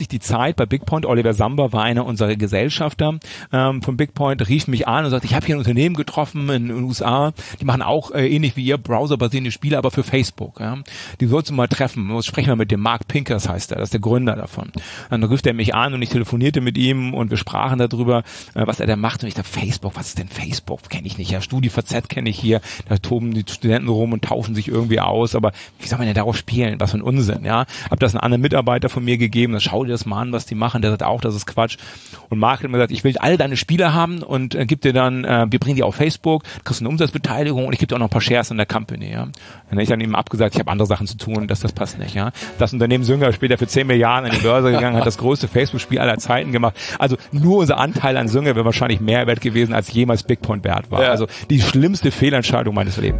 richtig die Zeit bei BigPoint. Oliver Samba war einer unserer Gesellschafter von BigPoint, rief mich an und sagte, ich habe hier ein Unternehmen getroffen in den USA, die machen auch ähnlich wie ihr browserbasierende Spiele, aber für Facebook. Ja. Die sollst du mal treffen. Sprechen wir mit dem Mark Pinkers, heißt er, das ist der Gründer davon. Dann rief er mich an und ich telefonierte mit ihm und wir sprachen darüber, was er da macht. Und ich dachte, Facebook, was ist denn Facebook? Kenne ich nicht. Ja, StudiVZ kenne ich hier. Da toben die Studenten rum und tauschen sich irgendwie aus. Aber wie soll man denn darauf spielen? Was für ein Unsinn, ja. Hab das einem anderen Mitarbeiter von mir gegeben. Dann schau dir das mal an, was die machen. Der sagt auch, das ist Quatsch. Und Mark hat mir gesagt, ich will alle deine Spiele haben und gib dir dann, wir bringen die auf Facebook, kriegst eine Umsatzbeteiligung und ich gebe dir auch noch ein paar Shares in der Company, ja. Dann habe ich dann ihm abgesagt, ich habe andere Sachen zu tun, das passt nicht, ja. Das Unternehmen Sünger später für 10 Milliarden an die Börse gegangen, hat das größte Facebook-Spiel aller Zeiten gemacht. Also nur unser Anteil an Sünger wäre wahrscheinlich mehr wert gewesen, als jemals BigPoint wert war. Ja. Also die schlimmste Fehlentscheidung meines Lebens.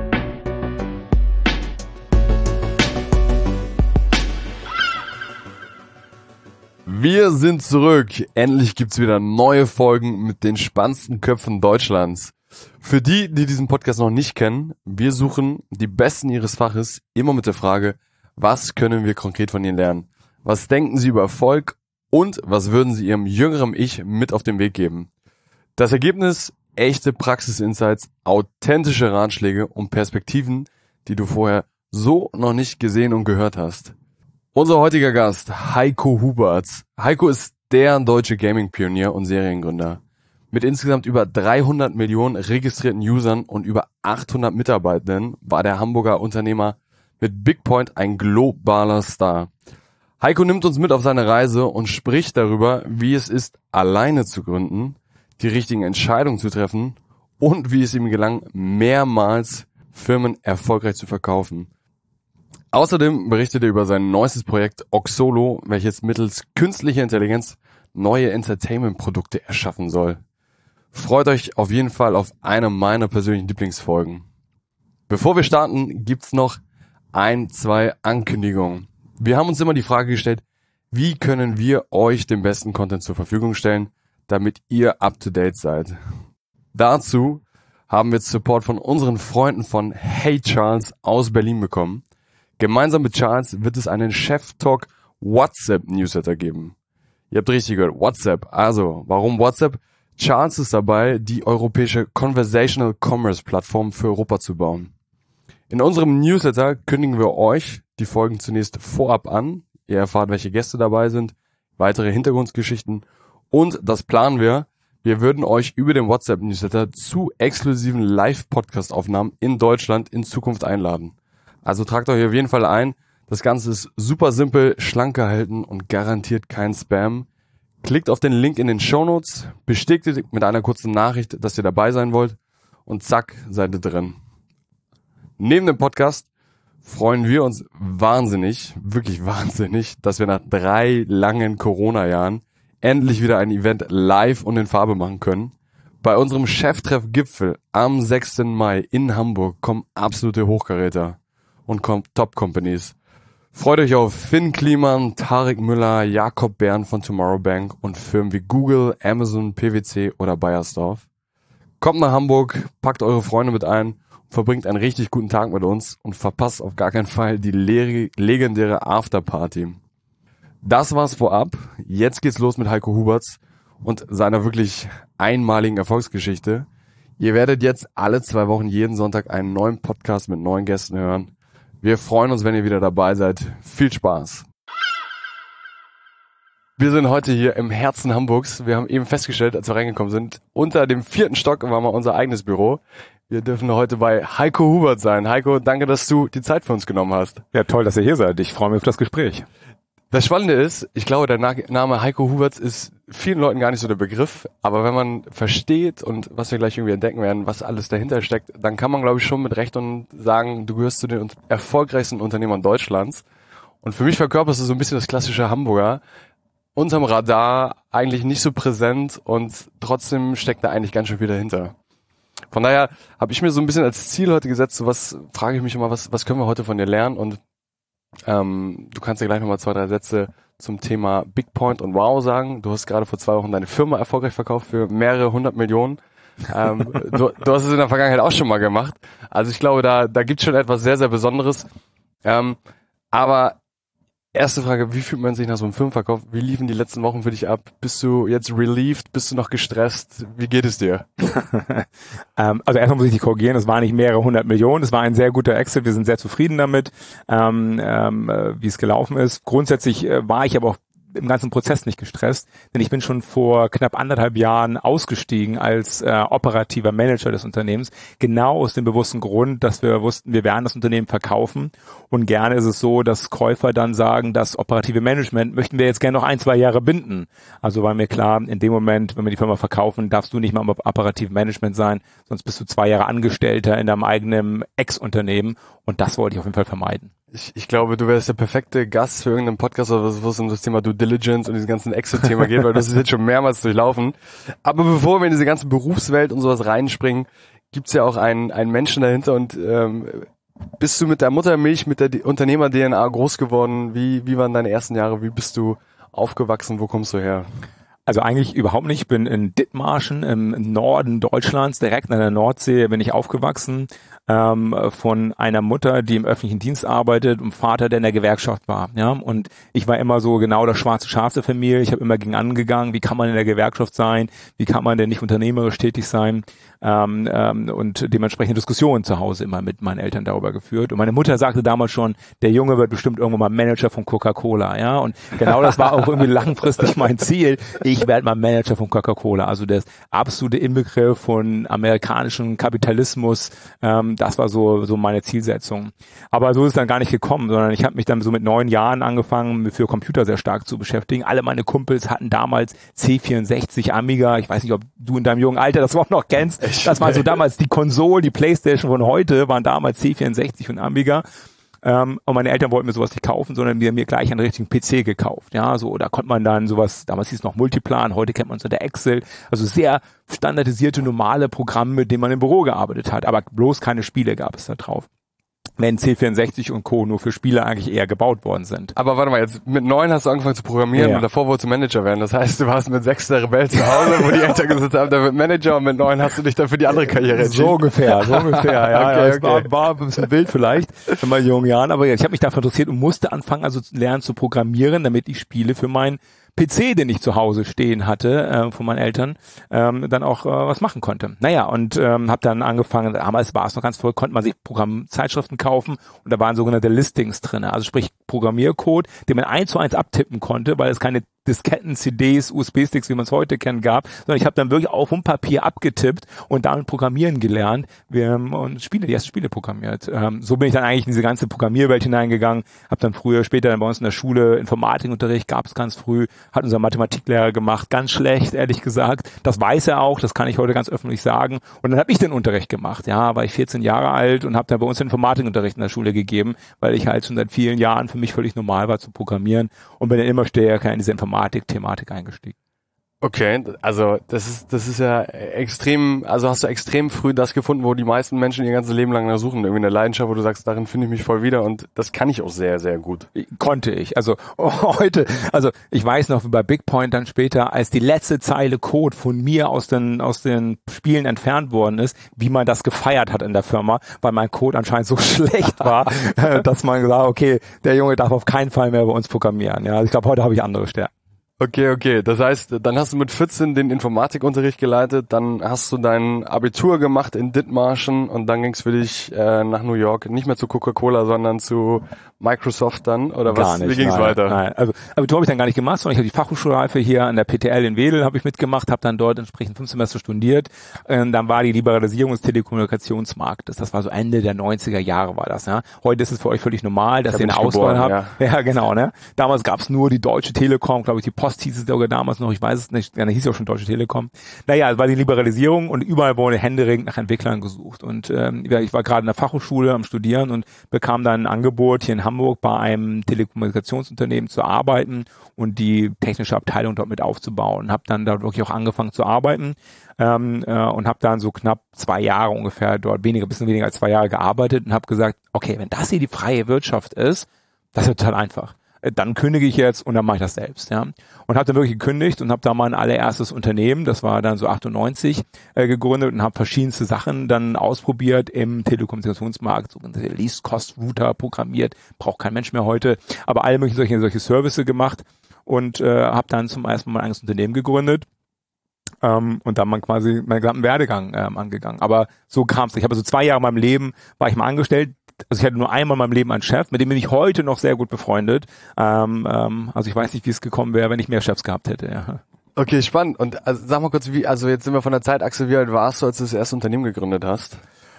Wir sind zurück. Endlich gibt's wieder neue Folgen mit den spannendsten Köpfen Deutschlands. Für die diesen Podcast noch nicht kennen, wir suchen die Besten ihres Faches immer mit der Frage, was können wir konkret von ihnen lernen? Was denken sie über Erfolg und was würden sie ihrem jüngeren Ich mit auf den Weg geben? Das Ergebnis: echte Praxis-Insights, authentische Ratschläge und Perspektiven, die du vorher so noch nicht gesehen und gehört hast. Unser heutiger Gast, Heiko Huberts. Heiko ist der deutsche Gaming-Pionier und Seriengründer. Mit insgesamt über 300 Millionen registrierten Usern und über 800 Mitarbeitenden war der Hamburger Unternehmer mit BigPoint ein globaler Star. Heiko nimmt uns mit auf seine Reise und spricht darüber, wie es ist, alleine zu gründen, die richtigen Entscheidungen zu treffen und wie es ihm gelang, mehrmals Firmen erfolgreich zu verkaufen. Außerdem berichtet er über sein neuestes Projekt Oxolo, welches mittels künstlicher Intelligenz neue Entertainment-Produkte erschaffen soll. Freut euch auf jeden Fall auf eine meiner persönlichen Lieblingsfolgen. Bevor wir starten, gibt's noch 2 Ankündigungen. Wir haben uns immer die Frage gestellt, wie können wir euch den besten Content zur Verfügung stellen, damit ihr up to date seid. Dazu haben wir Support von unseren Freunden von Hey Charles aus Berlin bekommen. Gemeinsam mit Charles wird es einen Chef Talk WhatsApp Newsletter geben. Ihr habt richtig gehört, WhatsApp. Also, warum WhatsApp? Charles ist dabei, die europäische Conversational Commerce Plattform für Europa zu bauen. In unserem Newsletter kündigen wir euch die Folgen zunächst vorab an. Ihr erfahrt, welche Gäste dabei sind, weitere Hintergrundgeschichten und das planen wir. Wir würden euch über den WhatsApp Newsletter zu exklusiven Live-Podcast-Aufnahmen in Deutschland in Zukunft einladen. Also tragt euch auf jeden Fall ein. Das Ganze ist super simpel, schlank gehalten und garantiert kein Spam. Klickt auf den Link in den Shownotes, bestätigt mit einer kurzen Nachricht, dass ihr dabei sein wollt und zack, seid ihr drin. Neben dem Podcast freuen wir uns wahnsinnig, wirklich wahnsinnig, dass wir nach 3 langen Corona-Jahren endlich wieder ein Event live und in Farbe machen können. Bei unserem Cheftreff-Gipfel am 6. Mai in Hamburg kommen absolute Hochkaräter und Top-Companies. Freut euch auf Finn Kliman, Tarek Müller, Jakob Bern von Tomorrow Bank und Firmen wie Google, Amazon, PwC oder Bayersdorf. Kommt nach Hamburg, packt eure Freunde mit ein, verbringt einen richtig guten Tag mit uns und verpasst auf gar keinen Fall die legendäre Afterparty. Das war's vorab. Jetzt geht's los mit Heiko Huberts und seiner wirklich einmaligen Erfolgsgeschichte. Ihr werdet jetzt alle 2 Wochen jeden Sonntag einen neuen Podcast mit neuen Gästen hören. Wir freuen uns, wenn ihr wieder dabei seid. Viel Spaß. Wir sind heute hier im Herzen Hamburgs. Wir haben eben festgestellt, als wir reingekommen sind, unter dem 4. Stock war mal unser eigenes Büro. Wir dürfen heute bei Heiko Huberts sein. Heiko, danke, dass du die Zeit für uns genommen hast. Ja, toll, dass ihr hier seid. Ich freue mich auf das Gespräch. Das Spannende ist, ich glaube, der Name Heiko Huberts ist vielen Leuten gar nicht so der Begriff, aber wenn man versteht und was wir gleich irgendwie entdecken werden, was alles dahinter steckt, dann kann man, glaube ich, schon mit Recht und sagen, du gehörst zu den erfolgreichsten Unternehmern Deutschlands. Und für mich verkörperst du so ein bisschen das klassische Hamburger, unterm Radar, eigentlich nicht so präsent und trotzdem steckt da eigentlich ganz schön viel dahinter. Von daher habe ich mir so ein bisschen als Ziel heute gesetzt, so was frage ich mich immer, was können wir heute von dir lernen? Und du kannst ja gleich nochmal 2, 3 Sätze zum Thema BigPoint und Wow sagen. Du hast gerade vor 2 Wochen deine Firma erfolgreich verkauft für mehrere 100 Millionen. Du hast es in der Vergangenheit auch schon mal gemacht. Also ich glaube, da gibt es schon etwas sehr, sehr Besonderes. Aber Erste Frage, wie fühlt man sich nach so einem Filmverkauf? Wie liefen die letzten Wochen für dich ab? Bist du jetzt relieved? Bist du noch gestresst? Wie geht es dir? Also erstmal muss ich dich korrigieren, es waren nicht mehrere 100 Millionen, es war ein sehr guter Exit, wir sind sehr zufrieden damit, wie es gelaufen ist. Grundsätzlich war ich aber auch im ganzen Prozess nicht gestresst, denn ich bin schon vor knapp 1,5 Jahren ausgestiegen als operativer Manager des Unternehmens, genau aus dem bewussten Grund, dass wir wussten, wir werden das Unternehmen verkaufen und gerne ist es so, dass Käufer dann sagen, das operative Management möchten wir jetzt gerne noch 1-2 Jahre binden. Also war mir klar, in dem Moment, wenn wir die Firma verkaufen, darfst du nicht mal im operativen Management sein, sonst bist du 2 Jahre Angestellter in deinem eigenen Ex-Unternehmen und das wollte ich auf jeden Fall vermeiden. Ich glaube, du wärst der perfekte Gast für irgendeinen Podcast, wo es um das Thema Due Diligence und dieses ganzen Exit-Thema geht, weil das ist jetzt schon mehrmals durchlaufen. Aber bevor wir in diese ganze Berufswelt und sowas reinspringen, gibt's ja auch einen Menschen dahinter und bist du mit der Muttermilch, mit der Unternehmer-DNA groß geworden? Wie waren deine ersten Jahre? Wie bist du aufgewachsen? Wo kommst du her? Also eigentlich überhaupt nicht. Ich bin in Dithmarschen im Norden Deutschlands, direkt an der Nordsee, bin ich aufgewachsen, von einer Mutter, die im öffentlichen Dienst arbeitet und Vater, der in der Gewerkschaft war. Ja, und ich war immer so genau das schwarze Schaf der Familie. Ich habe immer gegen angegangen, wie kann man in der Gewerkschaft sein, wie kann man denn nicht unternehmerisch tätig sein, und dementsprechend Diskussionen zu Hause immer mit meinen Eltern darüber geführt. Und meine Mutter sagte damals schon, der Junge wird bestimmt irgendwann mal Manager von Coca-Cola. Ja, und genau das war auch irgendwie langfristig mein Ziel. Ich werde mal Manager von Coca-Cola. Also das absolute Inbegriff von amerikanischem Kapitalismus. Das war so meine Zielsetzung. Aber so ist es dann gar nicht gekommen, sondern ich habe mich dann so mit 9 Jahren angefangen, mich für Computer sehr stark zu beschäftigen. Alle meine Kumpels hatten damals C64, Amiga. Ich weiß nicht, ob du in deinem jungen Alter das überhaupt noch kennst. Das war so damals die Konsole, die Playstation von heute, waren damals C64 und Amiga. Und meine Eltern wollten mir sowas nicht kaufen, sondern mir gleich einen richtigen PC gekauft. Ja, so, da konnte man dann sowas, damals hieß es noch Multiplan, heute kennt man es unter Excel. Also sehr standardisierte, normale Programme, mit denen man im Büro gearbeitet hat. Aber bloß keine Spiele gab es da drauf. Wenn C64 und Co. nur für Spiele eigentlich eher gebaut worden sind. Aber warte mal, jetzt mit 9 hast du angefangen zu programmieren und davor wolltest du Manager werden. Das heißt, du warst mit 6 der Rebell zu Hause, wo die Eltern gesagt haben, der wird Manager und mit 9 hast du dich dann für die andere Karriere entschieden. So ungefähr, ja. Okay. War ein bisschen wild vielleicht in meinen jungen Jahren, aber ich habe mich dafür interessiert und musste anfangen, also lernen zu programmieren, damit ich Spiele für meinen PC, den ich zu Hause stehen hatte, von meinen Eltern, dann auch was machen konnte. Naja, und habe dann angefangen, damals war es noch ganz früh, konnte man sich Programmzeitschriften kaufen und da waren sogenannte Listings drin, also sprich Programmiercode, den man 1:1 abtippen konnte, weil es keine Disketten, CDs, USB-Sticks, wie man es heute kennt, gab, sondern ich habe dann wirklich auf dem Papier abgetippt und damit programmieren gelernt und die ersten Spiele programmiert. So bin ich dann eigentlich in diese ganze Programmierwelt hineingegangen, habe dann später dann bei uns in der Schule Informatikunterricht, gab es ganz früh, hat unser Mathematiklehrer gemacht, ganz schlecht, ehrlich gesagt. Das weiß er auch, das kann ich heute ganz öffentlich sagen. Und dann habe ich den Unterricht gemacht, ja, war ich 14 Jahre alt und habe dann bei uns den Informatikunterricht in der Schule gegeben, weil ich halt schon seit vielen Jahren für mich völlig normal war zu programmieren und bin dann immer stärker in diese Informatik-Thematik eingestiegen. Okay, also das ist ja extrem, also hast du extrem früh das gefunden, wo die meisten Menschen ihr ganzes Leben lang nach suchen, irgendwie eine Leidenschaft, wo du sagst, darin finde ich mich voll wieder und das kann ich auch sehr, sehr gut. Konnte ich, also heute, also ich weiß noch bei BigPoint dann später, als die letzte Zeile Code von mir aus den Spielen entfernt worden ist, wie man das gefeiert hat in der Firma, weil mein Code anscheinend so schlecht war, dass man gesagt hat, okay, der Junge darf auf keinen Fall mehr bei uns programmieren. Ja, ich glaube, heute habe ich andere Stärken. Okay. Das heißt, dann hast du mit 14 den Informatikunterricht geleitet, dann hast du dein Abitur gemacht in Dithmarschen und dann ging's für dich nach New York, nicht mehr zu Coca-Cola, sondern zu Microsoft dann, oder was? Gar nicht, wie ging's weiter? Nein, also Abitur habe ich dann gar nicht gemacht, sondern ich habe die Fachhochschulreife hier an der PTL in Wedel habe ich mitgemacht, habe dann dort entsprechend 5 Semester studiert. Dann war die Liberalisierung des Telekommunikationsmarktes. Das war so Ende der 90er Jahre war das. Ja. Heute ist es für euch völlig normal, dass ihr eine Auswahl habt. Ja, genau. Ne? Damals gab's nur die Deutsche Telekom, glaube ich, die Post hieß es sogar damals noch, ich weiß es nicht, ja, hieß ja auch schon Deutsche Telekom. Naja, es war die Liberalisierung und überall wurde händeringend nach Entwicklern gesucht. Und ich war gerade in der Fachhochschule am Studieren und bekam dann ein Angebot hier in Hamburg bei einem Telekommunikationsunternehmen zu arbeiten und die technische Abteilung dort mit aufzubauen. Habe dann da wirklich auch angefangen zu arbeiten und habe dann so knapp 2 Jahre ungefähr dort, bisschen weniger als 2 Jahre gearbeitet und habe gesagt, okay, wenn das hier die freie Wirtschaft ist, das ist total einfach. dann kündige ich jetzt und dann mache ich das selbst, ja. Und habe dann wirklich gekündigt und habe da mein allererstes Unternehmen, das war dann so 98, gegründet und habe verschiedenste Sachen dann ausprobiert im Telekommunikationsmarkt, sogenannte Least-Cost-Router programmiert, braucht kein Mensch mehr heute, aber alle möglichen solche Services gemacht und habe dann zum ersten Mal mein eigenes Unternehmen gegründet. Und dann quasi meinen gesamten Werdegang angegangen. Aber so kam es. Ich habe also 2 Jahre in meinem Leben, war ich mal angestellt. Also ich hatte nur einmal in meinem Leben einen Chef, mit dem bin ich heute noch sehr gut befreundet. Also ich weiß nicht, wie es gekommen wäre, wenn ich mehr Chefs gehabt hätte. Ja. Okay, spannend. Und also, sag mal kurz, also jetzt sind wir von der Zeitachse, wie alt warst du, als du das erste Unternehmen gegründet hast?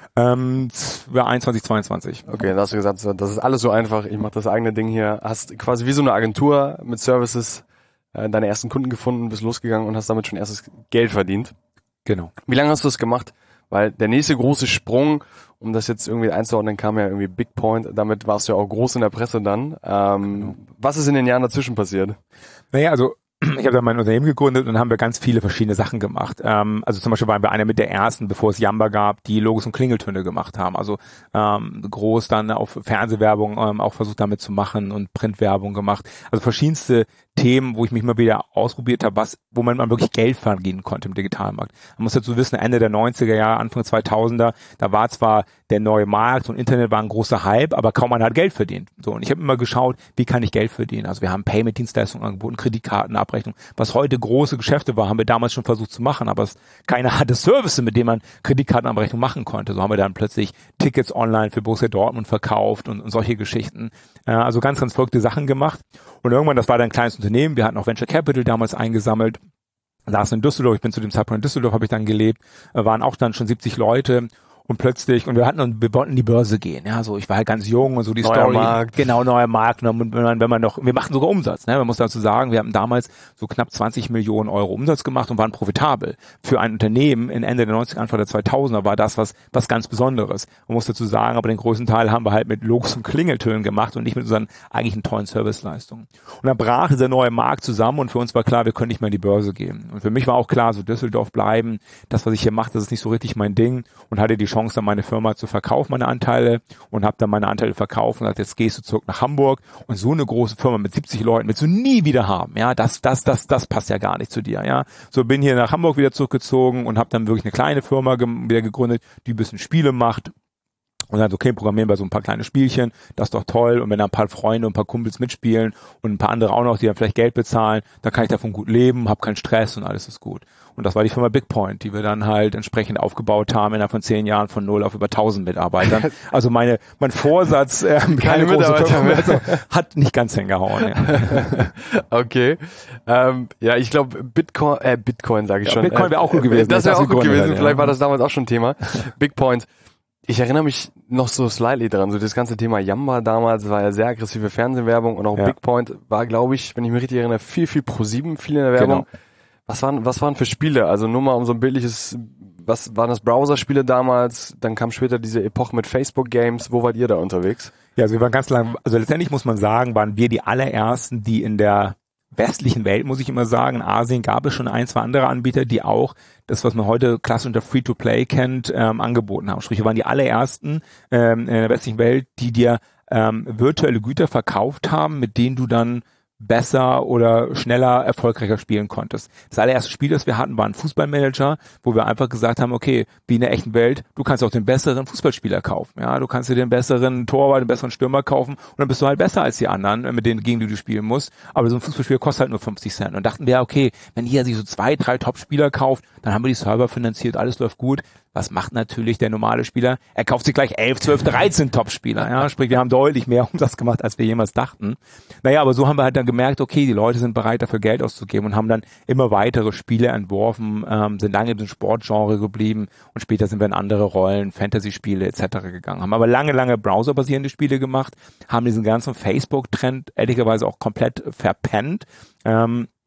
21, 22. Okay, da hast du gesagt, das ist alles so einfach, ich mache das eigene Ding hier. Hast quasi wie so eine Agentur mit Services deine ersten Kunden gefunden, bist losgegangen und hast damit schon erstes Geld verdient. Genau. Wie lange hast du das gemacht? Weil der nächste große Sprung, um das jetzt irgendwie einzuordnen, kam ja irgendwie BigPoint. Damit warst du ja auch groß in der Presse dann. Genau. Was ist in den Jahren dazwischen passiert? Naja, also ich habe dann mein Unternehmen gegründet und haben wir ganz viele verschiedene Sachen gemacht. Also zum Beispiel waren wir einer mit der ersten, bevor es Yamba gab, die Logos und Klingeltöne gemacht haben. Also groß dann auf Fernsehwerbung auch versucht damit zu machen und Printwerbung gemacht. Also verschiedenste Themen, wo ich mich mal wieder ausprobiert habe, wo man wirklich Geld verdienen konnte im Digitalmarkt. Man muss dazu wissen, Ende der 90er Jahre, Anfang 2000er, da war zwar der neue Markt und Internet war ein großer Hype, aber kaum einer hat Geld verdient. So, und ich habe immer geschaut, wie kann ich Geld verdienen? Also wir haben Payment-Dienstleistungen angeboten, Kreditkartenabrechnung. Was heute große Geschäfte war, haben wir damals schon versucht zu machen, aber keiner hatte Services, mit denen man Kreditkartenabrechnung machen konnte. So haben wir dann plötzlich Tickets online für Borussia Dortmund verkauft und solche Geschichten. Also ganz, ganz verrückte Sachen gemacht. Und irgendwann, das war dann ein kleines Unternehmen, wir hatten auch Venture Capital damals eingesammelt, saßen in Düsseldorf, ich bin zu dem Zeitpunkt in Düsseldorf, habe ich dann gelebt, waren auch dann schon 70 Leute und plötzlich, und wir wollten in die Börse gehen, ja, so, ich war halt ganz jung und so die neuer Story. Markt. Genau, neuer Markt, und wir machten sogar Umsatz, ne, man muss dazu sagen, wir haben damals so knapp 20 Millionen Euro Umsatz gemacht und waren profitabel. Für ein Unternehmen in Ende der 90er, Anfang der 2000er war das was ganz Besonderes. Man muss dazu sagen, aber den größten Teil haben wir halt mit Logos und Klingeltönen gemacht und nicht mit unseren eigentlichen tollen Serviceleistungen. Und dann brach dieser neue Markt zusammen und für uns war klar, wir können nicht mehr in die Börse gehen. Und für mich war auch klar, so Düsseldorf bleiben, das, was ich hier mache, das ist nicht so richtig mein Ding und hatte die Chance, dann meine Firma zu verkaufen, meine Anteile, und habe dann meine Anteile verkauft und gesagt, jetzt gehst du zurück nach Hamburg, und so eine große Firma mit 70 Leuten willst du nie wieder haben, ja, das passt ja gar nicht zu dir, ja. So bin hier nach Hamburg wieder zurückgezogen und habe dann wirklich eine kleine Firma wieder gegründet, die ein bisschen Spiele macht. Und dann so, okay, programmieren wir so ein paar kleine Spielchen, das ist doch toll. Und wenn da ein paar Freunde und ein paar Kumpels mitspielen und ein paar andere auch noch, die dann vielleicht Geld bezahlen, dann kann ich davon gut leben, habe keinen Stress und alles ist gut. Und das war die Firma BigPoint, die wir dann halt entsprechend aufgebaut haben innerhalb von 10 Jahren von 0 auf über 1000 Mitarbeitern. Also mein Vorsatz, keine große Firma mehr, hat nicht ganz hingehauen. Ja. Okay. Ja, ich glaube Bitcoin sage ich schon. Bitcoin wäre auch gut gewesen. Das wäre auch gut gewesen. Hätte, Vielleicht war das damals auch schon Thema. BigPoint. Ich erinnere mich noch so slightly dran, so das ganze Thema Yamba damals war ja sehr aggressive Fernsehwerbung und auch BigPoint war, glaube ich, wenn ich mich richtig erinnere, viel Pro7, viel in der Werbung. Genau. Was waren für Spiele? Also nur mal um so ein bildliches, was waren das Browser-Spiele damals? Dann kam später diese Epoche mit Facebook-Games. Wo wart ihr da unterwegs? Ja, also wir waren ganz lang, also letztendlich muss man sagen, waren wir die allerersten, die in der westlichen Welt, muss ich immer sagen, in Asien gab es schon 1, 2 andere Anbieter, die auch das, was man heute klassisch unter Free-to-Play kennt, angeboten haben. Sprich, wir waren die allerersten in der westlichen Welt, die dir virtuelle Güter verkauft haben, mit denen du dann besser oder schneller, erfolgreicher spielen konntest. Das allererste Spiel, das wir hatten, war ein Fußballmanager, wo wir einfach gesagt haben, okay, wie in der echten Welt, du kannst auch den besseren Fußballspieler kaufen. Ja, du kannst dir den besseren Torwart, den besseren Stürmer kaufen und dann bist du halt besser als die anderen, mit denen gegen die du spielen musst. Aber so ein Fußballspieler kostet halt nur 50 Cent. Und dachten wir, okay, wenn jeder sich so 2, 3 Top-Spieler kauft, dann haben wir die Server finanziert, alles läuft gut. Was macht natürlich der normale Spieler? Er kauft sich gleich 11, 12, 13 Top-Spieler. Ja, sprich, wir haben deutlich mehr Umsatz gemacht, als wir jemals dachten. Naja, aber so haben wir halt dann gemerkt, okay, die Leute sind bereit, dafür Geld auszugeben und haben dann immer weitere Spiele entworfen, sind lange im Sportgenre geblieben und später sind wir in andere Rollen, Fantasy-Spiele etc. gegangen. Haben aber lange browserbasierende Spiele gemacht, haben diesen ganzen Facebook-Trend ehrlicherweise auch komplett verpennt.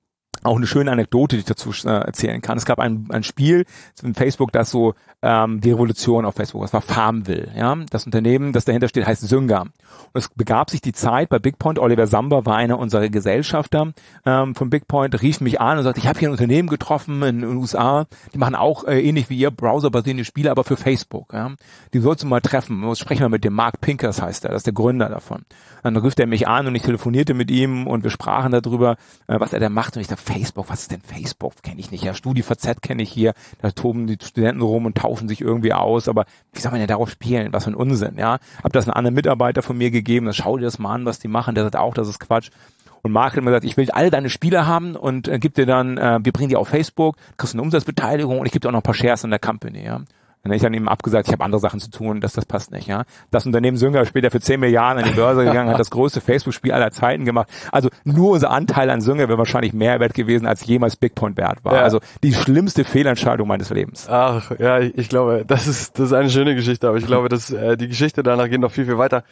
auch eine schöne Anekdote, die ich dazu erzählen kann. Es gab ein Spiel in Facebook, das so die Revolution auf Facebook, das war Farmville. Ja? Das Unternehmen, das dahinter steht, heißt Zynga. Und es begab sich die Zeit bei BigPoint. Oliver Samba war einer unserer Gesellschafter von BigPoint, rief mich an und sagte, ich habe hier ein Unternehmen getroffen in den USA, die machen auch ähnlich wie ihr browserbasierende Spiele, aber für Facebook. Ja? Die sollst du mal treffen. Sprechen wir mit dem Mark Pinkers, heißt er, das ist der Gründer davon. Dann rief er mich an und ich telefonierte mit ihm und wir sprachen darüber, was er da macht. Und ich dachte, Facebook, was ist denn Facebook? Kenne ich nicht. Ja, StudiVZ kenne ich hier. Da toben die Studenten rum und tauschen sich irgendwie aus. Aber wie soll man denn darauf spielen? Was für ein Unsinn, ja. Hab das einem anderen Mitarbeiter von mir gegeben. Dann schau dir das mal an, was die machen. Der sagt auch, das ist Quatsch. Und Mark hat mir gesagt, ich will alle deine Spiele haben und gib dir dann, wir bringen die auf Facebook, kriegst eine Umsatzbeteiligung und ich gebe dir auch noch ein paar Shares in der Company, ja. Dann habe ich dann eben abgesagt, ich habe andere Sachen zu tun, das passt nicht, ja. Das Unternehmen Zynga ist später für 10 Milliarden an die Börse gegangen, hat das größte Facebook-Spiel aller Zeiten gemacht. Also nur unser Anteil an Zynga wäre wahrscheinlich mehr wert gewesen, als jemals BigPoint wert war. Ja. Also die schlimmste Fehlentscheidung meines Lebens. Ach, ja, ich glaube, das ist eine schöne Geschichte, aber ich glaube, dass die Geschichte danach geht noch viel, viel weiter.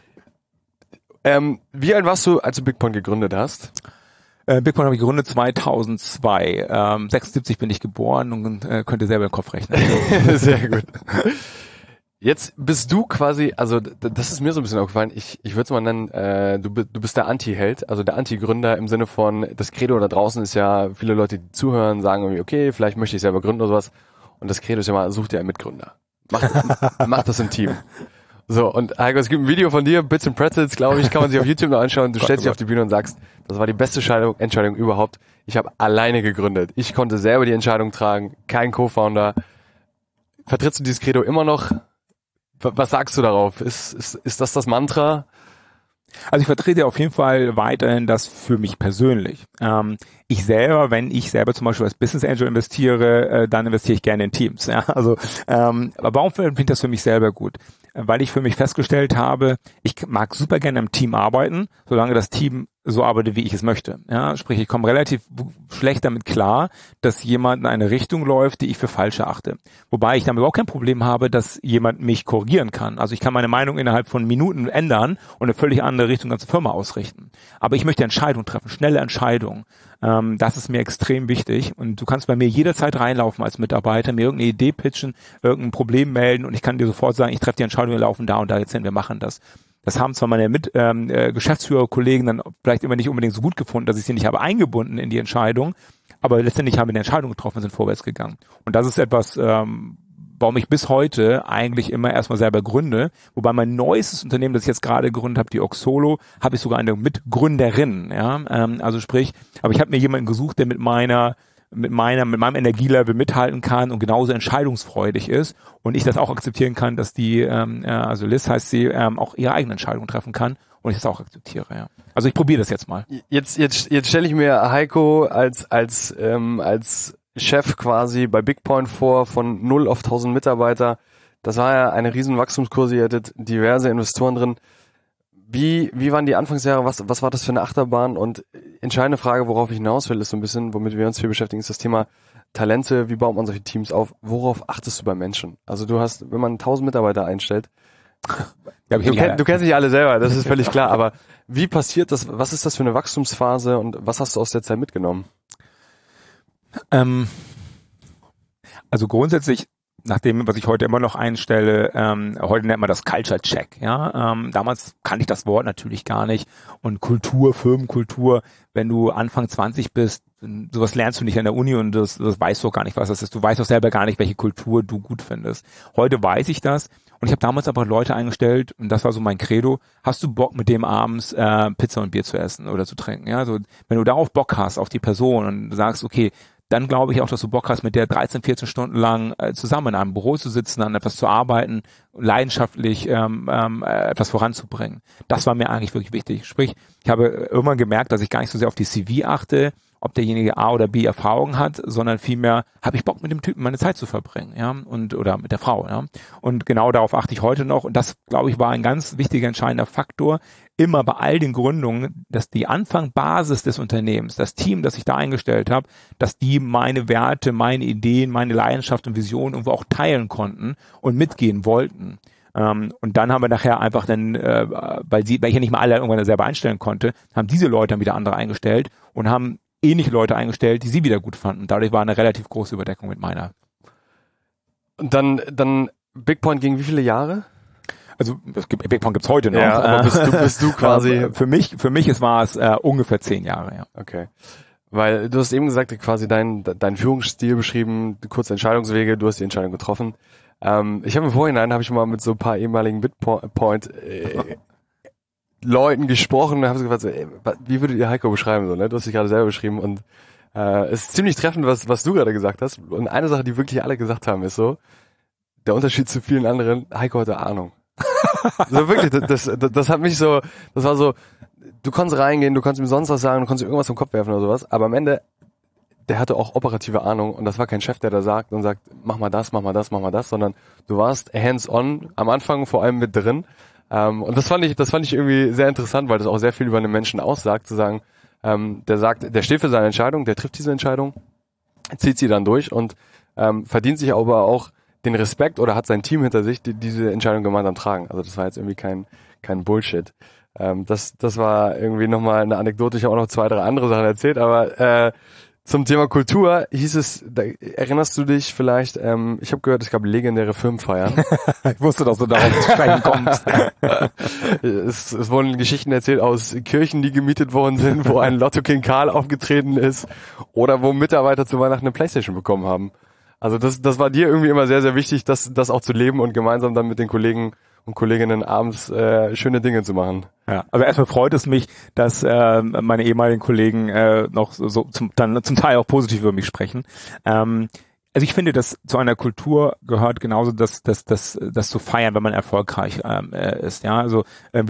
Wie alt warst du, als du BigPoint gegründet hast? BigPoint habe ich gegründet 2002. 76 bin ich geboren und könnte selber den Kopf rechnen. Sehr gut. Jetzt bist du quasi, also das ist mir so ein bisschen aufgefallen, ich würde es mal nennen, du bist der Anti-Held, also der Anti-Gründer im Sinne von, das Credo da draußen ist ja, viele Leute, die zuhören, sagen irgendwie, okay, vielleicht möchte ich selber gründen oder sowas. Und das Credo ist ja mal, such dir einen Mitgründer. Mach das im Team. So, und Heiko, es gibt ein Video von dir, Bits and Pretzels, glaube ich, kann man sich auf YouTube noch anschauen. Du stellst dich auf die Bühne und sagst, das war die beste Entscheidung überhaupt. Ich habe alleine gegründet. Ich konnte selber die Entscheidung tragen, kein Co-Founder. Vertrittst du dieses Credo immer noch? Was sagst du darauf? Ist das Mantra? Also ich vertrete auf jeden Fall weiterhin das für mich persönlich. Ich selber, wenn ich selber zum Beispiel als Business Angel investiere, dann investiere ich gerne in Teams. Ja? Also, aber warum finde ich das für mich selber gut? Weil ich für mich festgestellt habe, ich mag super gerne im Team arbeiten, solange das Team so arbeitet, wie ich es möchte. Ja, sprich, ich komme relativ schlecht damit klar, dass jemand in eine Richtung läuft, die ich für falsch erachte. Wobei ich damit überhaupt kein Problem habe, dass jemand mich korrigieren kann. Also ich kann meine Meinung innerhalb von Minuten ändern und eine völlig andere Richtung ganze Firma ausrichten. Aber ich möchte Entscheidungen treffen, schnelle Entscheidungen. Das ist mir extrem wichtig und du kannst bei mir jederzeit reinlaufen als Mitarbeiter, mir irgendeine Idee pitchen, irgendein Problem melden und ich kann dir sofort sagen, ich treffe die Entscheidung, wir laufen da und da jetzt hin, wir machen das. Das haben zwar meine Geschäftsführerkollegen dann vielleicht immer nicht unbedingt so gut gefunden, dass ich sie nicht habe eingebunden in die Entscheidung, aber letztendlich haben wir eine Entscheidung getroffen und sind vorwärts gegangen. Und das ist etwas, warum ich bis heute eigentlich immer erstmal selber gründe, wobei mein neuestes Unternehmen, das ich jetzt gerade gegründet habe, die Oxolo, habe ich sogar eine Mitgründerin, ja, also sprich, aber ich habe mir jemanden gesucht, der mit meinem Energielevel mithalten kann und genauso entscheidungsfreudig ist und ich das auch akzeptieren kann, dass die, also Liz heißt sie, auch ihre eigene Entscheidung treffen kann und ich das auch akzeptiere, ja. Also ich probiere das jetzt mal. Jetzt stelle ich mir Heiko als Chef quasi bei BigPoint vor, von 0 auf 1000 Mitarbeiter. Das war ja eine riesen Wachstumskurse, ihr hattet diverse Investoren drin. Wie waren die Anfangsjahre? Was war das für eine Achterbahn? Und entscheidende Frage, worauf ich hinaus will, ist so ein bisschen, womit wir uns viel beschäftigen, ist das Thema Talente. Wie baut man solche Teams auf? Worauf achtest du bei Menschen? Also du hast, wenn man 1000 Mitarbeiter einstellt, ja, du kennst nicht alle selber, das ist völlig klar, aber wie passiert das? Was ist das für eine Wachstumsphase und was hast du aus der Zeit mitgenommen? Also grundsätzlich, nach dem, was ich heute immer noch einstelle, heute nennt man das Culture Check, ja. Damals kannte ich das Wort natürlich gar nicht. Und Kultur, Firmenkultur, wenn du Anfang 20 bist, sowas lernst du nicht an der Uni und das weißt du auch gar nicht, was das ist. Du weißt auch selber gar nicht, welche Kultur du gut findest. Heute weiß ich das. Und ich habe damals aber Leute eingestellt, und das war so mein Credo, hast du Bock mit dem abends Pizza und Bier zu essen oder zu trinken? Ja, also wenn du darauf Bock hast, auf die Person und sagst, okay, dann glaube ich auch, dass du Bock hast, mit der 13, 14 Stunden lang zusammen in einem Büro zu sitzen, an etwas zu arbeiten, leidenschaftlich etwas voranzubringen. Das war mir eigentlich wirklich wichtig. Sprich, ich habe irgendwann gemerkt, dass ich gar nicht so sehr auf die CV achte, ob derjenige A oder B Erfahrung hat, sondern vielmehr habe ich Bock, mit dem Typen meine Zeit zu verbringen, ja, und oder mit der Frau, ja. Und genau darauf achte ich heute noch. Und das, glaube ich, war ein ganz wichtiger, entscheidender Faktor. Immer bei all den Gründungen, dass die Anfangbasis des Unternehmens, das Team, das ich da eingestellt habe, dass die meine Werte, meine Ideen, meine Leidenschaft und Vision irgendwo auch teilen konnten und mitgehen wollten. Und dann haben wir nachher einfach dann, weil ich ja nicht mal alle irgendwann selber einstellen konnte, haben diese Leute dann wieder andere eingestellt und haben ähnliche Leute eingestellt, die sie wieder gut fanden. Dadurch war eine relativ große Überdeckung mit meiner. Und dann BigPoint ging wie viele Jahre? Also BigPoint gibt's heute noch. Ja, aber bist du quasi... Für mich war es ungefähr 10 Jahre, ja. Okay. Weil du hast eben gesagt, quasi dein Führungsstil beschrieben, kurze Entscheidungswege, du hast die Entscheidung getroffen. Ich habe im Vorhinein, habe ich mal mit so ein paar ehemaligen BigPoint Leuten gesprochen und habe so gefragt, wie würdet ihr Heiko beschreiben? So, ne? Du hast dich gerade selber beschrieben und es ist ziemlich treffend, was du gerade gesagt hast. Und eine Sache, die wirklich alle gesagt haben, ist so, der Unterschied zu vielen anderen, Heiko hatte Ahnung. So wirklich, das hat mich so, das war so, du konntest reingehen, du konntest ihm sonst was sagen, du konntest ihm irgendwas vom Kopf werfen oder sowas, aber am Ende, der hatte auch operative Ahnung und das war kein Chef, der da sagt und sagt, mach mal das, sondern du warst hands-on am Anfang vor allem mit drin. Und das fand ich irgendwie sehr interessant, weil das auch sehr viel über einen Menschen aussagt, zu sagen, der steht für seine Entscheidung, der trifft diese Entscheidung, zieht sie dann durch und verdient sich aber auch den Respekt oder hat sein Team hinter sich, die diese Entscheidung gemeinsam tragen. Also das war jetzt irgendwie kein Bullshit. Das war irgendwie nochmal eine Anekdote. Ich habe auch noch 2, 3 andere Sachen erzählt, aber zum Thema Kultur hieß es, erinnerst du dich vielleicht, ich habe gehört, es gab legendäre Firmenfeiern. Ich wusste, dass du darauf zu sprechen kommst. Es wurden Geschichten erzählt aus Kirchen, die gemietet worden sind, wo ein Lotto King Karl aufgetreten ist oder wo Mitarbeiter zu Weihnachten eine Playstation bekommen haben. Also das war dir irgendwie immer sehr, sehr wichtig, das auch zu leben und gemeinsam dann mit den Kollegen und Kolleginnen abends schöne Dinge zu machen. Ja, also erstmal freut es mich, dass meine ehemaligen Kollegen noch so zum Teil auch positiv über mich sprechen. Also ich finde, dass zu einer Kultur gehört genauso das zu feiern, wenn man erfolgreich ist. Ja, also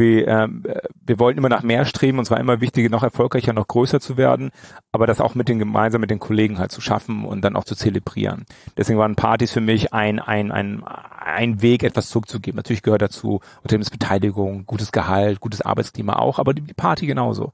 wir wollten immer nach mehr streben und es war immer wichtig, noch erfolgreicher, noch größer zu werden, aber das auch gemeinsam mit den Kollegen halt zu schaffen und dann auch zu zelebrieren. Deswegen waren Partys für mich ein Weg, etwas zurückzugeben. Natürlich gehört dazu Unternehmensbeteiligung, gutes Gehalt, gutes Arbeitsklima auch, aber die Party genauso.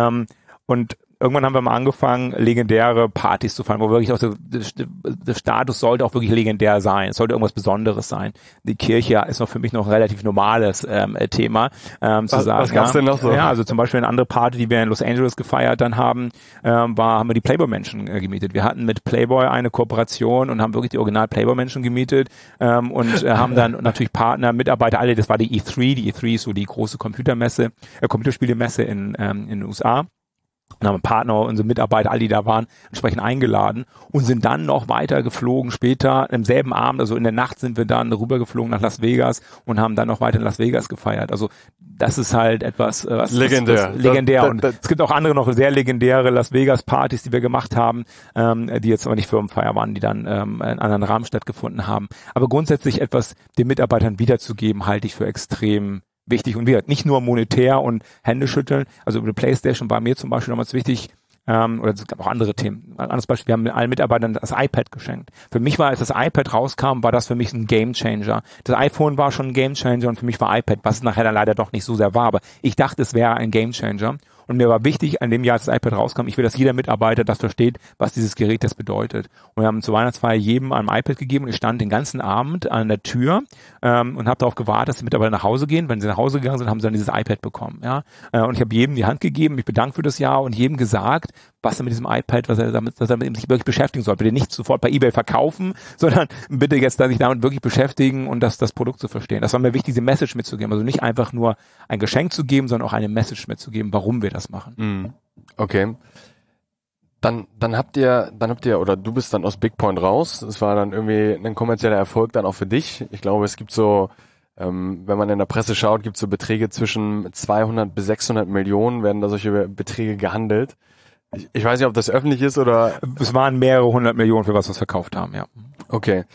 Und irgendwann haben wir mal angefangen, legendäre Partys zu feiern, wo wirklich auch der Status sollte auch wirklich legendär sein. Es sollte irgendwas Besonderes sein. Die Kirche ist für mich noch ein relativ normales Thema. Was gab's denn noch so? Ja, also zum Beispiel eine andere Party, die wir in Los Angeles gefeiert dann haben wir die Playboy-Menschen gemietet. Wir hatten mit Playboy eine Kooperation und haben wirklich die Original Playboy-Menschen gemietet und haben dann natürlich Partner, Mitarbeiter, alle, das war die E3. Die E3 ist so die große Computerspielemesse in den USA. Und haben Partner, unsere Mitarbeiter, alle, die da waren, entsprechend eingeladen und sind dann noch weiter geflogen später, im selben Abend, also in der Nacht sind wir dann rübergeflogen nach Las Vegas und haben dann noch weiter in Las Vegas gefeiert. Also das ist halt etwas legendär. Legendär. Und es gibt auch andere noch sehr legendäre Las Vegas Partys, die wir gemacht haben, die jetzt aber nicht Firmenfeier waren, die dann in anderen Rahmen stattgefunden haben. Aber grundsätzlich etwas den Mitarbeitern wiederzugeben, halte ich für extrem wichtig und nicht nur monetär und Hände schütteln. Also über die PlayStation war mir zum Beispiel damals wichtig, oder es gab auch andere Themen. Ein anderes Beispiel, wir haben allen Mitarbeitern das iPad geschenkt. Für mich war, als das iPad rauskam, war das für mich ein Gamechanger. Das iPhone war schon ein Gamechanger und für mich war iPad, was es nachher dann leider doch nicht so sehr war. Aber ich dachte, es wäre ein Gamechanger. Und mir war wichtig, an dem Jahr, als das iPad rauskam, ich will, dass jeder Mitarbeiter das versteht, was dieses Gerät das bedeutet. Und wir haben zur Weihnachtsfeier jedem ein iPad gegeben und ich stand den ganzen Abend an der Tür und habe darauf gewartet, dass die Mitarbeiter nach Hause gehen. Wenn sie nach Hause gegangen sind, haben sie dann dieses iPad bekommen. Ja? Und ich habe jedem die Hand gegeben, mich bedankt für das Jahr und jedem gesagt, was er mit diesem iPad, was er damit sich wirklich beschäftigen soll. Bitte nicht sofort bei eBay verkaufen, sondern bitte jetzt sich damit wirklich beschäftigen und das Produkt zu verstehen. Das war mir wichtig, diese Message mitzugeben. Also nicht einfach nur ein Geschenk zu geben, sondern auch eine Message mitzugeben, warum wir das machen. Okay. Dann habt ihr, oder du bist dann aus BigPoint raus. Es war dann irgendwie ein kommerzieller Erfolg dann auch für dich. Ich glaube, es gibt so, wenn man in der Presse schaut, gibt es so Beträge zwischen 200 bis 600 Millionen, werden da solche Beträge gehandelt. Ich weiß nicht, ob das öffentlich ist oder... Es waren mehrere 100 Millionen für was wir verkauft haben, ja. Okay.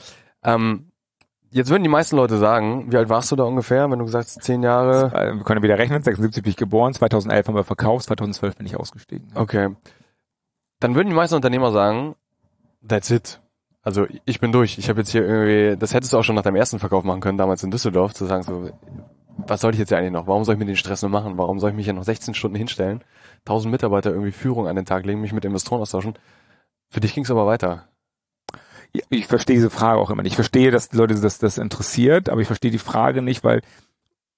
Jetzt würden die meisten Leute sagen, wie alt warst du da ungefähr, wenn du gesagt hast, 10 Jahre? Wir können wieder rechnen, 76 bin ich geboren, 2011 haben wir verkauft, 2012 bin ich ausgestiegen. Okay. Dann würden die meisten Unternehmer sagen, that's it. Also ich bin durch. Ich habe jetzt hier irgendwie, das hättest du auch schon nach deinem ersten Verkauf machen können, damals in Düsseldorf, zu sagen so, was soll ich jetzt eigentlich noch? Warum soll ich mir den Stress nur machen? Warum soll ich mich ja noch 16 Stunden hinstellen, 1000 Mitarbeiter irgendwie Führung an den Tag legen, mich mit Investoren austauschen? Für dich ging es aber weiter. Ich verstehe diese Frage auch immer nicht. Ich verstehe, dass die Leute das interessiert, aber ich verstehe die Frage nicht, weil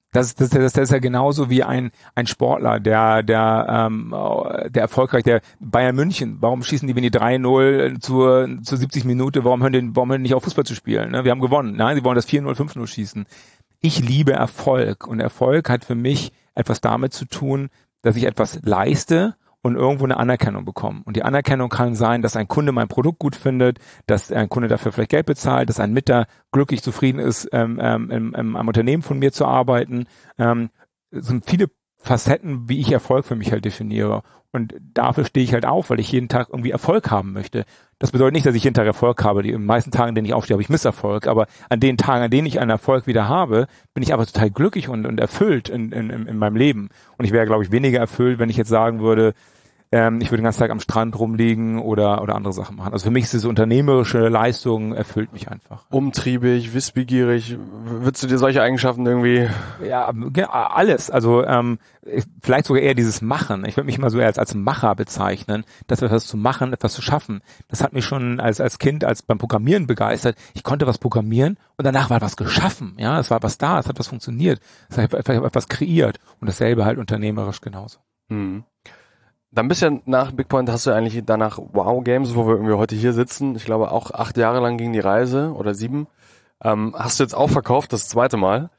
Das ist ja genauso wie ein Sportler, der erfolgreich, der Bayern München. Warum schießen die, wenn die 3-0 zur 70 Minute, warum hören die nicht auf Fußball zu spielen? Ne? Wir haben gewonnen. Nein, sie wollen das 4-0, 5-0 schießen. Ich liebe Erfolg und Erfolg hat für mich etwas damit zu tun, dass ich etwas leiste und irgendwo eine Anerkennung bekommen. Und die Anerkennung kann sein, dass ein Kunde mein Produkt gut findet, dass ein Kunde dafür vielleicht Geld bezahlt, dass ein Mitter glücklich zufrieden ist, am Unternehmen von mir zu arbeiten. Es sind viele Facetten, wie ich Erfolg für mich halt definiere. Und dafür stehe ich halt auf, weil ich jeden Tag irgendwie Erfolg haben möchte. Das bedeutet nicht, dass ich jeden Tag Erfolg habe. Die meisten Tagen, an denen ich aufstehe, habe ich Misserfolg. Aber an den Tagen, an denen ich einen Erfolg wieder habe, bin ich aber total glücklich und erfüllt in meinem Leben. Und ich wäre, glaube ich, weniger erfüllt, wenn ich jetzt sagen würde, ich würde den ganzen Tag am Strand rumliegen oder andere Sachen machen. Also für mich ist diese unternehmerische Leistung erfüllt mich einfach. Umtriebig, wissbegierig. Würdest du dir solche Eigenschaften irgendwie? Ja, alles. Also vielleicht sogar eher dieses Machen. Ich würde mich immer so eher als Macher bezeichnen, dass etwas zu machen, etwas zu schaffen. Das hat mich schon als Kind, als beim Programmieren begeistert. Ich konnte was programmieren und danach war was geschaffen. Ja, es war was da, es hat was funktioniert, es hat etwas kreiert und dasselbe halt unternehmerisch genauso. Hm. Dann bist ja nach BigPoint, hast du eigentlich danach Wow Games, wo wir irgendwie heute hier sitzen, ich glaube auch 8 Jahre lang ging die Reise oder 7, hast du jetzt auch verkauft, das zweite Mal.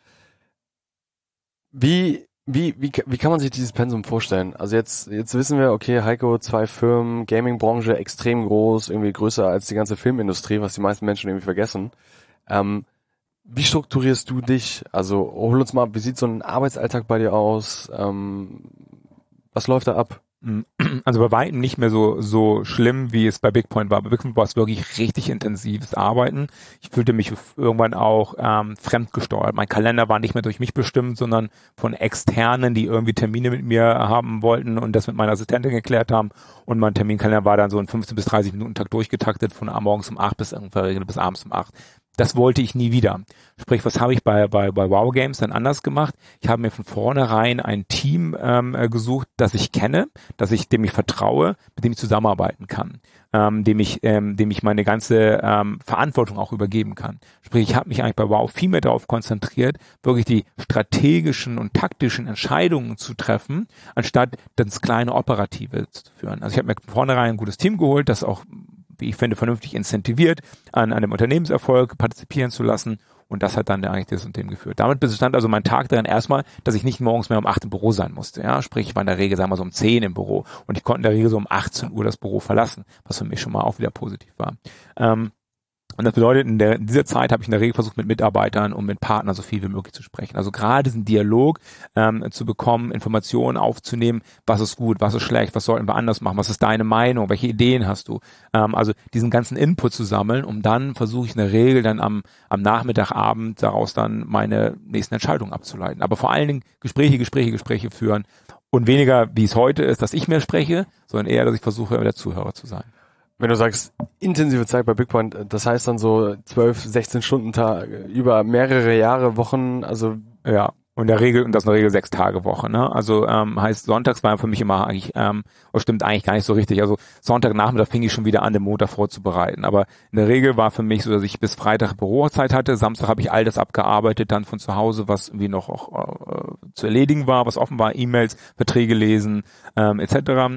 Wie kann man sich dieses Pensum vorstellen? Also jetzt wissen wir, okay, Heiko, 2 Firmen, Gaming-Branche extrem groß, irgendwie größer als die ganze Filmindustrie, was die meisten Menschen irgendwie vergessen. Wie strukturierst du dich? Also hol uns mal ab, wie sieht so ein Arbeitsalltag bei dir aus? Was läuft da ab? Also bei weitem nicht mehr so schlimm, wie es bei BigPoint war. Bei BigPoint war es wirklich richtig intensives Arbeiten. Ich fühlte mich irgendwann auch fremdgesteuert. Mein Kalender war nicht mehr durch mich bestimmt, sondern von Externen, die irgendwie Termine mit mir haben wollten und das mit meiner Assistentin geklärt haben. Und mein Terminkalender war dann so in 15 bis 30 Minuten Takt durchgetaktet, von morgens um 8 bis abends um 8. Das wollte ich nie wieder. Sprich, was habe ich bei Wow Games dann anders gemacht? Ich habe mir von vornherein ein Team gesucht, das ich kenne, dem ich vertraue, mit dem ich zusammenarbeiten kann, dem ich meine ganze Verantwortung auch übergeben kann. Sprich, ich habe mich eigentlich bei Wow viel mehr darauf konzentriert, wirklich die strategischen und taktischen Entscheidungen zu treffen, anstatt das kleine Operative zu führen. Also ich habe mir von vornherein ein gutes Team geholt, das auch, wie ich finde, vernünftig incentiviert, an dem Unternehmenserfolg partizipieren zu lassen. Und das hat dann eigentlich das Unternehmen geführt. Damit bestand also mein Tag darin erstmal, dass ich nicht morgens mehr um 8 im Büro sein musste. Ja, sprich, ich war in der Regel, sagen wir so um 10 im Büro. Und ich konnte in der Regel so um 18 Uhr das Büro verlassen, was für mich schon mal auch wieder positiv war. Und das bedeutet, in dieser Zeit habe ich in der Regel versucht, mit Mitarbeitern und mit Partnern so viel wie möglich zu sprechen. Also gerade diesen Dialog zu bekommen, Informationen aufzunehmen, was ist gut, was ist schlecht, was sollten wir anders machen, was ist deine Meinung, welche Ideen hast du? Also diesen ganzen Input zu sammeln, um dann versuche ich in der Regel dann am Nachmittagabend daraus dann meine nächsten Entscheidungen abzuleiten. Aber vor allen Dingen Gespräche führen und weniger, wie es heute ist, dass ich mehr spreche, sondern eher, dass ich versuche, der Zuhörer zu sein. Wenn du sagst, intensive Zeit bei BigPoint, das heißt dann so 12, 16 Stunden Tag über mehrere Jahre, Wochen, also ja. Und das in der Regel 6 Tage Woche, ne? Also heißt sonntags war für mich immer eigentlich, stimmt eigentlich gar nicht so richtig. Also Sonntagnachmittag fing ich schon wieder an, den Montag vorzubereiten. Aber in der Regel war für mich so, dass ich bis Freitag Bürozeit hatte. Samstag habe ich all das abgearbeitet, dann von zu Hause, was irgendwie noch auch zu erledigen war, was offen war, E-Mails, Verträge lesen, etc.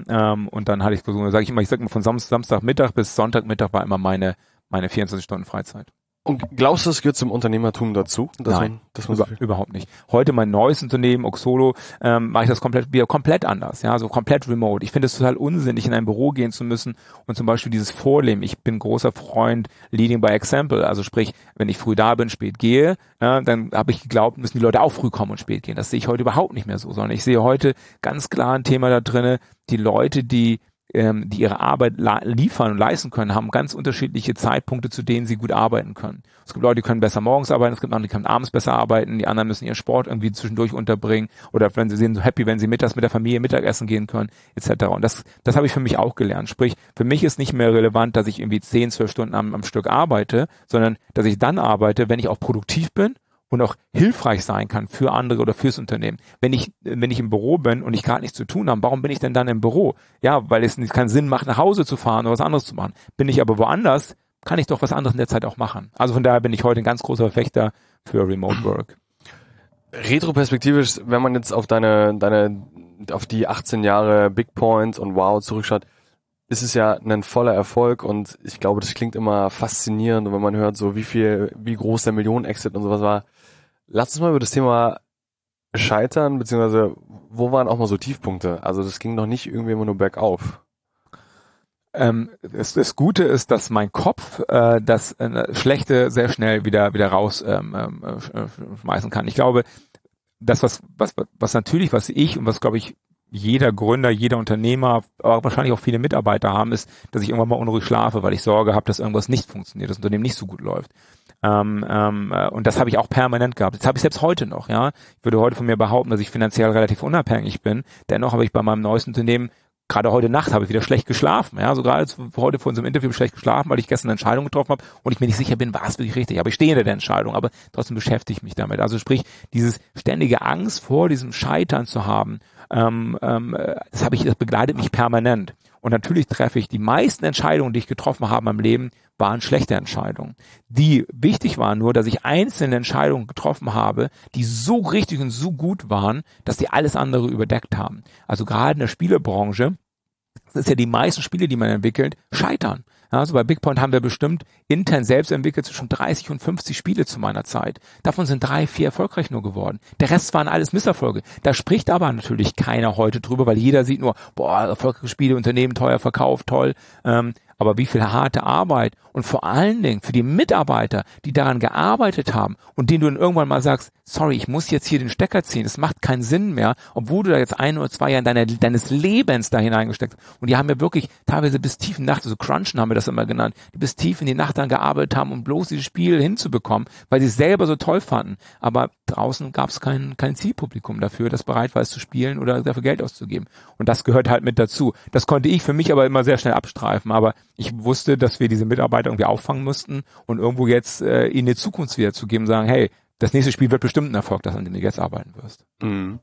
Und dann hatte ich versucht, ich sag mal von Samstagmittag bis Sonntagmittag war immer meine 24 Stunden Freizeit. Und glaubst du, es gehört zum Unternehmertum dazu? Nein, überhaupt nicht. Heute mein neues Unternehmen, Oxolo, mache ich das komplett anders, ja, so komplett remote. Ich finde es total unsinnig, in ein Büro gehen zu müssen und zum Beispiel dieses Vorleben. Ich bin großer Freund Leading by Example, also sprich, wenn ich früh da bin, spät gehe, dann habe ich geglaubt, müssen die Leute auch früh kommen und spät gehen. Das sehe ich heute überhaupt nicht mehr so, sondern ich sehe heute ganz klar ein Thema da drinne, die Leute, die ihre Arbeit liefern und leisten können, haben ganz unterschiedliche Zeitpunkte, zu denen sie gut arbeiten können. Es gibt Leute, die können besser morgens arbeiten, es gibt andere, die können abends besser arbeiten, die anderen müssen ihren Sport irgendwie zwischendurch unterbringen oder wenn sie sind so happy, wenn sie mittags mit der Familie Mittagessen gehen können, etc. Und das habe ich für mich auch gelernt. Sprich, für mich ist nicht mehr relevant, dass ich irgendwie 10, 12 Stunden am Stück arbeite, sondern dass ich dann arbeite, wenn ich auch produktiv bin und auch hilfreich sein kann für andere oder fürs Unternehmen. Wenn ich im Büro bin und ich gerade nichts zu tun habe, warum bin ich denn dann im Büro? Ja, weil es keinen Sinn macht, nach Hause zu fahren oder was anderes zu machen. Bin ich aber woanders, kann ich doch was anderes in der Zeit auch machen. Also von daher bin ich heute ein ganz großer Verfechter für Remote Work. Retroperspektivisch, wenn man jetzt auf auf die 18 Jahre Big Point und Wow zurückschaut, ist es ja ein voller Erfolg und ich glaube, das klingt immer faszinierend, wenn man hört, so wie groß der Millionen-Exit und sowas war. Lass uns mal über das Thema Scheitern, beziehungsweise wo waren auch mal so Tiefpunkte? Also das ging noch nicht irgendwie immer nur bergauf. Das Gute ist, dass mein Kopf das Schlechte sehr schnell wieder raus schmeißen kann. Ich glaube, das was natürlich, was ich und was glaube ich jeder Gründer, jeder Unternehmer, aber wahrscheinlich auch viele Mitarbeiter haben, ist, dass ich irgendwann mal unruhig schlafe, weil ich Sorge habe, dass irgendwas nicht funktioniert, das Unternehmen nicht so gut läuft. Und das habe ich auch permanent gehabt. Das habe ich selbst heute noch. Ja, ich würde heute von mir behaupten, dass ich finanziell relativ unabhängig bin. Dennoch habe ich bei meinem neuesten Unternehmen gerade heute Nacht habe ich wieder schlecht geschlafen. Ja, so gerade heute vor unserem Interview schlecht geschlafen, weil ich gestern eine Entscheidung getroffen habe und ich mir nicht sicher bin, war es wirklich richtig. Aber ich stehe hinter der Entscheidung, aber trotzdem beschäftige ich mich damit. Also sprich, dieses ständige Angst vor diesem Scheitern zu haben, das begleitet mich permanent. Und natürlich treffe ich die meisten Entscheidungen, die ich getroffen habe im Leben, waren schlechte Entscheidungen. Die wichtig waren nur, dass ich einzelne Entscheidungen getroffen habe, die so richtig und so gut waren, dass die alles andere überdeckt haben. Also gerade in der Spielebranche, das ist ja die meisten Spiele, die man entwickelt, scheitern. Ja, also bei Big Point haben wir bestimmt intern selbst entwickelt zwischen 30 und 50 Spiele zu meiner Zeit. Davon sind 3, 4 erfolgreich nur geworden. Der Rest waren alles Misserfolge. Da spricht aber natürlich keiner heute drüber, weil jeder sieht nur, erfolgreiche Spiele, Unternehmen teuer verkauft, toll. Aber wie viel harte Arbeit und vor allen Dingen für die Mitarbeiter, die daran gearbeitet haben und denen du dann irgendwann mal sagst, sorry, ich muss jetzt hier den Stecker ziehen, es macht keinen Sinn mehr, obwohl du da jetzt 1 oder 2 Jahre deines Lebens da hineingesteckt hast. Und die haben ja wirklich teilweise bis tief in die Nacht, also Crunchen haben wir das immer genannt, die bis tief in die Nacht dann gearbeitet haben, um bloß dieses Spiel hinzubekommen, weil sie es selber so toll fanden. Aber draußen gab es kein Zielpublikum dafür, das bereit war, es zu spielen oder dafür Geld auszugeben. Und das gehört halt mit dazu. Das konnte ich für mich aber immer sehr schnell abstreifen, aber ich wusste, dass wir diese Mitarbeiter irgendwie auffangen mussten und irgendwo jetzt ihnen eine Zukunft wieder zu geben, sagen, hey, das nächste Spiel wird bestimmt ein Erfolg, das an dem du jetzt arbeiten wirst. Mhm.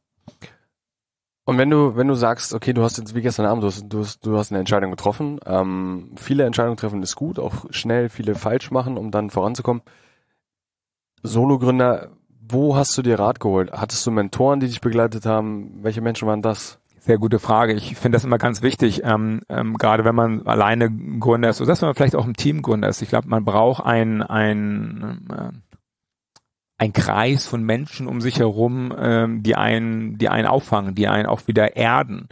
Und wenn du sagst, okay, du hast jetzt wie gestern Abend, du hast eine Entscheidung getroffen, viele Entscheidungen treffen ist gut, auch schnell viele falsch machen, um dann voranzukommen. Sologründer, wo hast du dir Rat geholt? Hattest du Mentoren, die dich begleitet haben? Welche Menschen waren das? Sehr gute Frage. Ich finde das immer ganz wichtig, gerade wenn man alleine Gründer ist, oder dass man vielleicht auch im Team Gründer ist. Ich glaube, man braucht ein Kreis von Menschen um sich herum, die einen auffangen, die einen auch wieder erden.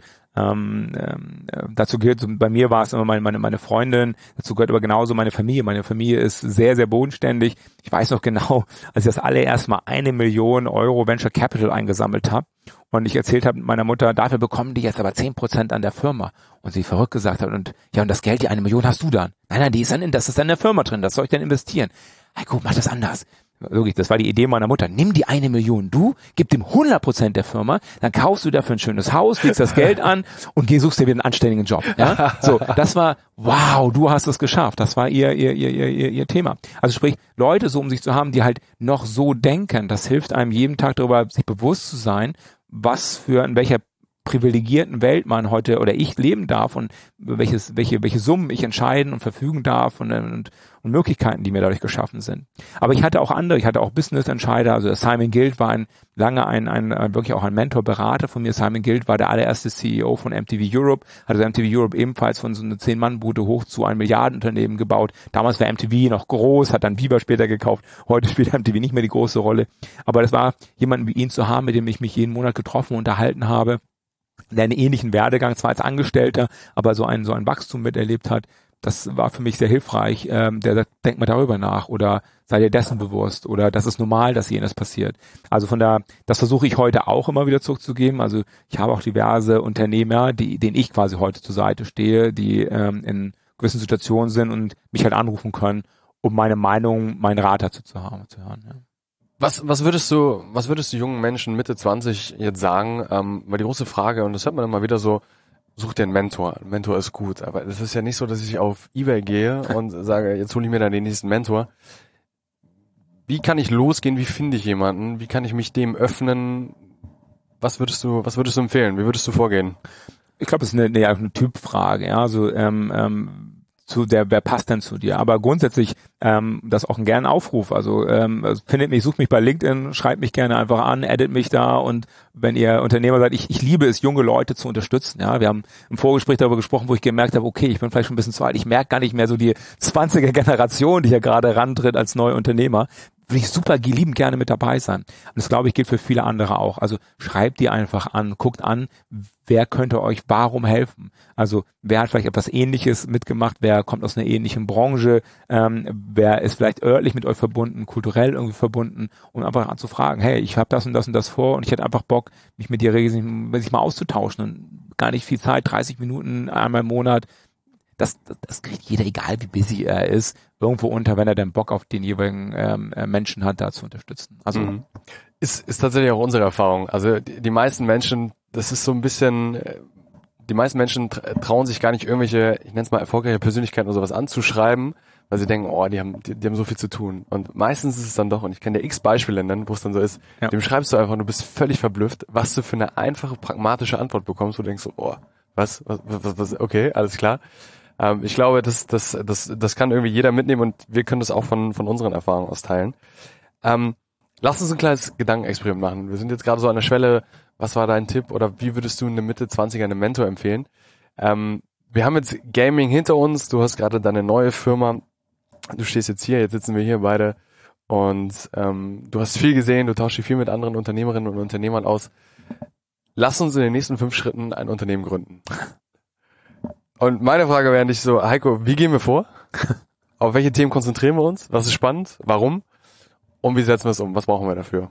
Dazu gehört, bei mir war es immer meine Freundin, dazu gehört aber genauso meine Familie. Meine Familie ist sehr, sehr bodenständig. Ich weiß noch genau, als ich das allererst mal 1 Million Euro Venture Capital eingesammelt habe und ich erzählt habe meiner Mutter, dafür bekommen die jetzt aber 10% an der Firma. Und sie verrückt gesagt hat, und das Geld, die 1 Million hast du dann. Nein, das ist dann in der Firma drin, das soll ich dann investieren. Hey, guck, mach das anders. Wirklich, das war die Idee meiner Mutter. Nimm die 1 Million, gib dem 100% der Firma, dann kaufst du dafür ein schönes Haus, legst das Geld an und suchst dir wieder einen anständigen Job. Ja? So, das war, wow, du hast es geschafft. Das war ihr Thema. Also sprich, Leute so um sich zu haben, die halt noch so denken, das hilft einem jeden Tag darüber, sich bewusst zu sein, in welcher privilegierten Welt man heute oder ich leben darf und welche Summen ich entscheiden und verfügen darf und Möglichkeiten, die mir dadurch geschaffen sind. Aber ich hatte auch andere, ich hatte auch Business-Entscheider, also Simon Guild war wirklich auch ein Mentor, Berater von mir. Simon Guild war der allererste CEO von MTV Europe, hatte MTV Europe ebenfalls von so einer 10-Mann-Bude hoch zu einem Milliardenunternehmen gebaut. Damals war MTV noch groß, hat dann Viva später gekauft, heute spielt MTV nicht mehr die große Rolle. Aber das war jemanden wie ihn zu haben, mit dem ich mich jeden Monat getroffen und unterhalten habe, der einen ähnlichen Werdegang, zwar als Angestellter, aber so ein Wachstum miterlebt hat. Das war für mich sehr hilfreich. Der sagt, denk mal darüber nach oder sei dir dessen bewusst oder das ist normal, dass jenes passiert. Also das versuche ich heute auch immer wieder zurückzugeben. Also ich habe auch diverse Unternehmer, denen ich quasi heute zur Seite stehe, die in gewissen Situationen sind und mich halt anrufen können, um meine Meinung, meinen Rat dazu zu hören. Ja. Was würdest du jungen Menschen Mitte 20 jetzt sagen? Weil die große Frage, und das hört man immer wieder so, such dir einen Mentor. Ein Mentor ist gut. Aber es ist ja nicht so, dass ich auf eBay gehe und sage, jetzt hole ich mir dann den nächsten Mentor. Wie kann ich losgehen? Wie finde ich jemanden? Wie kann ich mich dem öffnen? Was würdest du empfehlen? Wie würdest du vorgehen? Ich glaube, es ist eine Typfrage. Ja, also wer passt denn zu dir? Aber grundsätzlich, das ist auch ein gerne Aufruf. Also findet mich, sucht mich bei LinkedIn, schreibt mich gerne einfach an, addet mich da und wenn ihr Unternehmer seid, ich liebe es, junge Leute zu unterstützen. Ja, wir haben im Vorgespräch darüber gesprochen, wo ich gemerkt habe, okay, ich bin vielleicht schon ein bisschen zu alt, ich merke gar nicht mehr so die 20er Generation, die hier gerade rantritt als neuer Unternehmer. Würde ich super liebend gerne mit dabei sein. Und das, glaube ich, gilt für viele andere auch. Also schreibt die einfach an, guckt an, wer könnte euch warum helfen. Also wer hat vielleicht etwas Ähnliches mitgemacht, wer kommt aus einer ähnlichen Branche, wer ist vielleicht örtlich mit euch verbunden, kulturell irgendwie verbunden, um einfach an zu fragen, hey, ich habe das und das und das vor und ich hätte einfach Bock, mich mit dir regelmäßig mal auszutauschen und gar nicht viel Zeit, 30 Minuten einmal im Monat. Das kriegt jeder, egal wie busy er ist, irgendwo unter, wenn er denn Bock auf den jeweiligen Menschen hat, da zu unterstützen. Also ist tatsächlich auch unsere Erfahrung. Also die meisten Menschen, das ist so ein bisschen, die meisten Menschen trauen sich gar nicht irgendwelche, ich nenne es mal erfolgreiche Persönlichkeiten oder sowas anzuschreiben, weil sie denken, oh, die haben so viel zu tun. Und meistens ist es dann doch, und ich kann dir x Beispiele nennen, wo es dann so ist, dem schreibst du einfach, du bist völlig verblüfft, was du für eine einfache, pragmatische Antwort bekommst, wo du denkst so, oh, was, okay, alles klar. Ich glaube, das kann irgendwie jeder mitnehmen und wir können das auch von unseren Erfahrungen aus teilen. Lass uns ein kleines Gedankenexperiment machen. Wir sind jetzt gerade so an der Schwelle, was war dein Tipp oder wie würdest du in der Mitte 20er einem Mentor empfehlen? Wir haben jetzt Gaming hinter uns, du hast gerade deine neue Firma, du stehst jetzt hier, jetzt sitzen wir hier beide und du hast viel gesehen, du tauschst dich viel mit anderen Unternehmerinnen und Unternehmern aus. Lass uns in den nächsten 5 Schritten ein Unternehmen gründen. Und meine Frage wäre nicht so, Heiko, wie gehen wir vor? Auf welche Themen konzentrieren wir uns? Was ist spannend? Warum? Und wie setzen wir es um? Was brauchen wir dafür?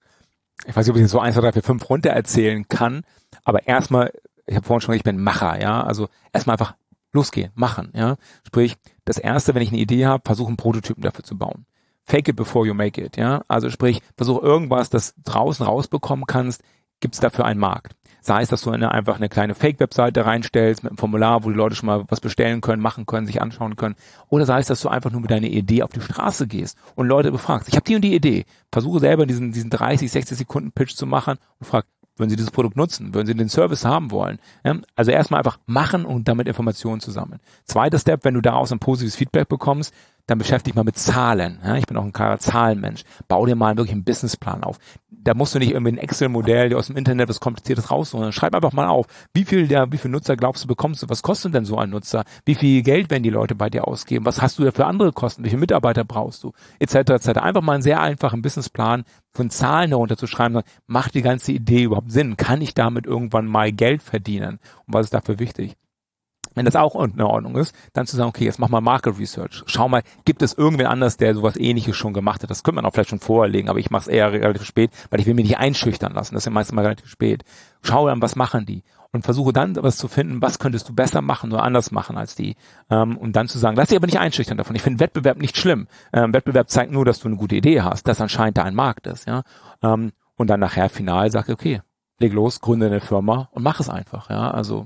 Ich weiß nicht, ob ich jetzt so 1, 2, 3, 4, 5 runter erzählen kann, aber erstmal, ich habe vorhin schon gesagt, ich bin Macher, ja, also erstmal einfach losgehen, machen, ja. Sprich, das Erste, wenn ich eine Idee habe, versuche einen Prototypen dafür zu bauen. Fake it before you make it, ja. Also sprich, versuche irgendwas, das draußen rausbekommen kannst, gibt es dafür einen Markt. Sei es, dass du einfach eine kleine Fake-Webseite reinstellst mit einem Formular, wo die Leute schon mal was bestellen können, machen können, sich anschauen können. Oder sei es, dass du einfach nur mit deiner Idee auf die Straße gehst und Leute befragst. Ich habe die und die Idee. Versuche selber diesen 30, 60 Sekunden Pitch zu machen und frag, würden Sie dieses Produkt nutzen? Würden Sie den Service haben wollen? Ja, also erstmal einfach machen und damit Informationen zu sammeln. Zweiter Step, wenn du daraus ein positives Feedback bekommst, dann beschäftige dich mal mit Zahlen. Ja, ich bin auch ein klarer Zahlenmensch. Bau dir mal wirklich einen Businessplan auf. Da musst du nicht irgendwie ein Excel-Modell aus dem Internet was Kompliziertes rausholen. Schreib einfach mal auf, wie viel Nutzer glaubst du bekommst du? Was kostet denn so ein Nutzer? Wie viel Geld werden die Leute bei dir ausgeben? Was hast du da für andere Kosten? Wie viele Mitarbeiter brauchst du? Etc. etc. Einfach mal einen sehr einfachen Businessplan von Zahlen darunter zu schreiben. Macht die ganze Idee überhaupt Sinn? Kann ich damit irgendwann mal Geld verdienen? Und was ist dafür wichtig? Wenn das auch in Ordnung ist, dann zu sagen, okay, jetzt mach mal Market Research. Schau mal, gibt es irgendwen anders, der sowas Ähnliches schon gemacht hat? Das könnte man auch vielleicht schon vorlegen, aber ich mache es eher relativ spät, weil ich will mich nicht einschüchtern lassen. Das ist ja meistens mal relativ spät. Schau dann, was machen die? Und versuche dann was zu finden, was könntest du besser machen oder anders machen als die. Und dann zu sagen, lass dich aber nicht einschüchtern davon. Ich finde Wettbewerb nicht schlimm. Wettbewerb zeigt nur, dass du eine gute Idee hast, dass anscheinend da ein Markt ist. Ja. Und dann nachher final sag, okay, leg los, gründe eine Firma und mach es einfach. Ja, also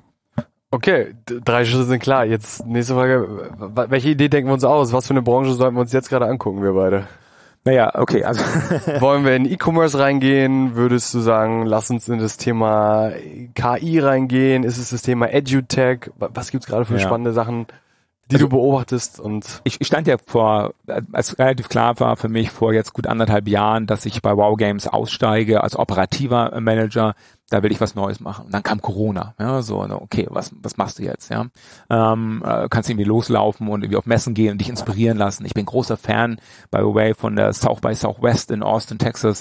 Okay, 3 Schritte sind klar. Jetzt nächste Frage. Welche Idee denken wir uns aus? Was für eine Branche sollten wir uns jetzt gerade angucken, wir beide? Naja, okay, also wollen wir in E-Commerce reingehen? Würdest du sagen, lass uns in das Thema KI reingehen? Ist es das Thema EduTech? Was gibt's gerade für spannende Sachen, die du beobachtest? Und ich stand ja als relativ klar war für mich vor jetzt gut 1,5 Jahren, dass ich bei Wow Games aussteige als operativer Manager. Da will ich was Neues machen. Und dann kam Corona. Ja, so, okay, was machst du jetzt? Ja, kannst irgendwie loslaufen und irgendwie auf Messen gehen und dich inspirieren lassen. Ich bin großer Fan, by the way, von der South by Southwest in Austin, Texas.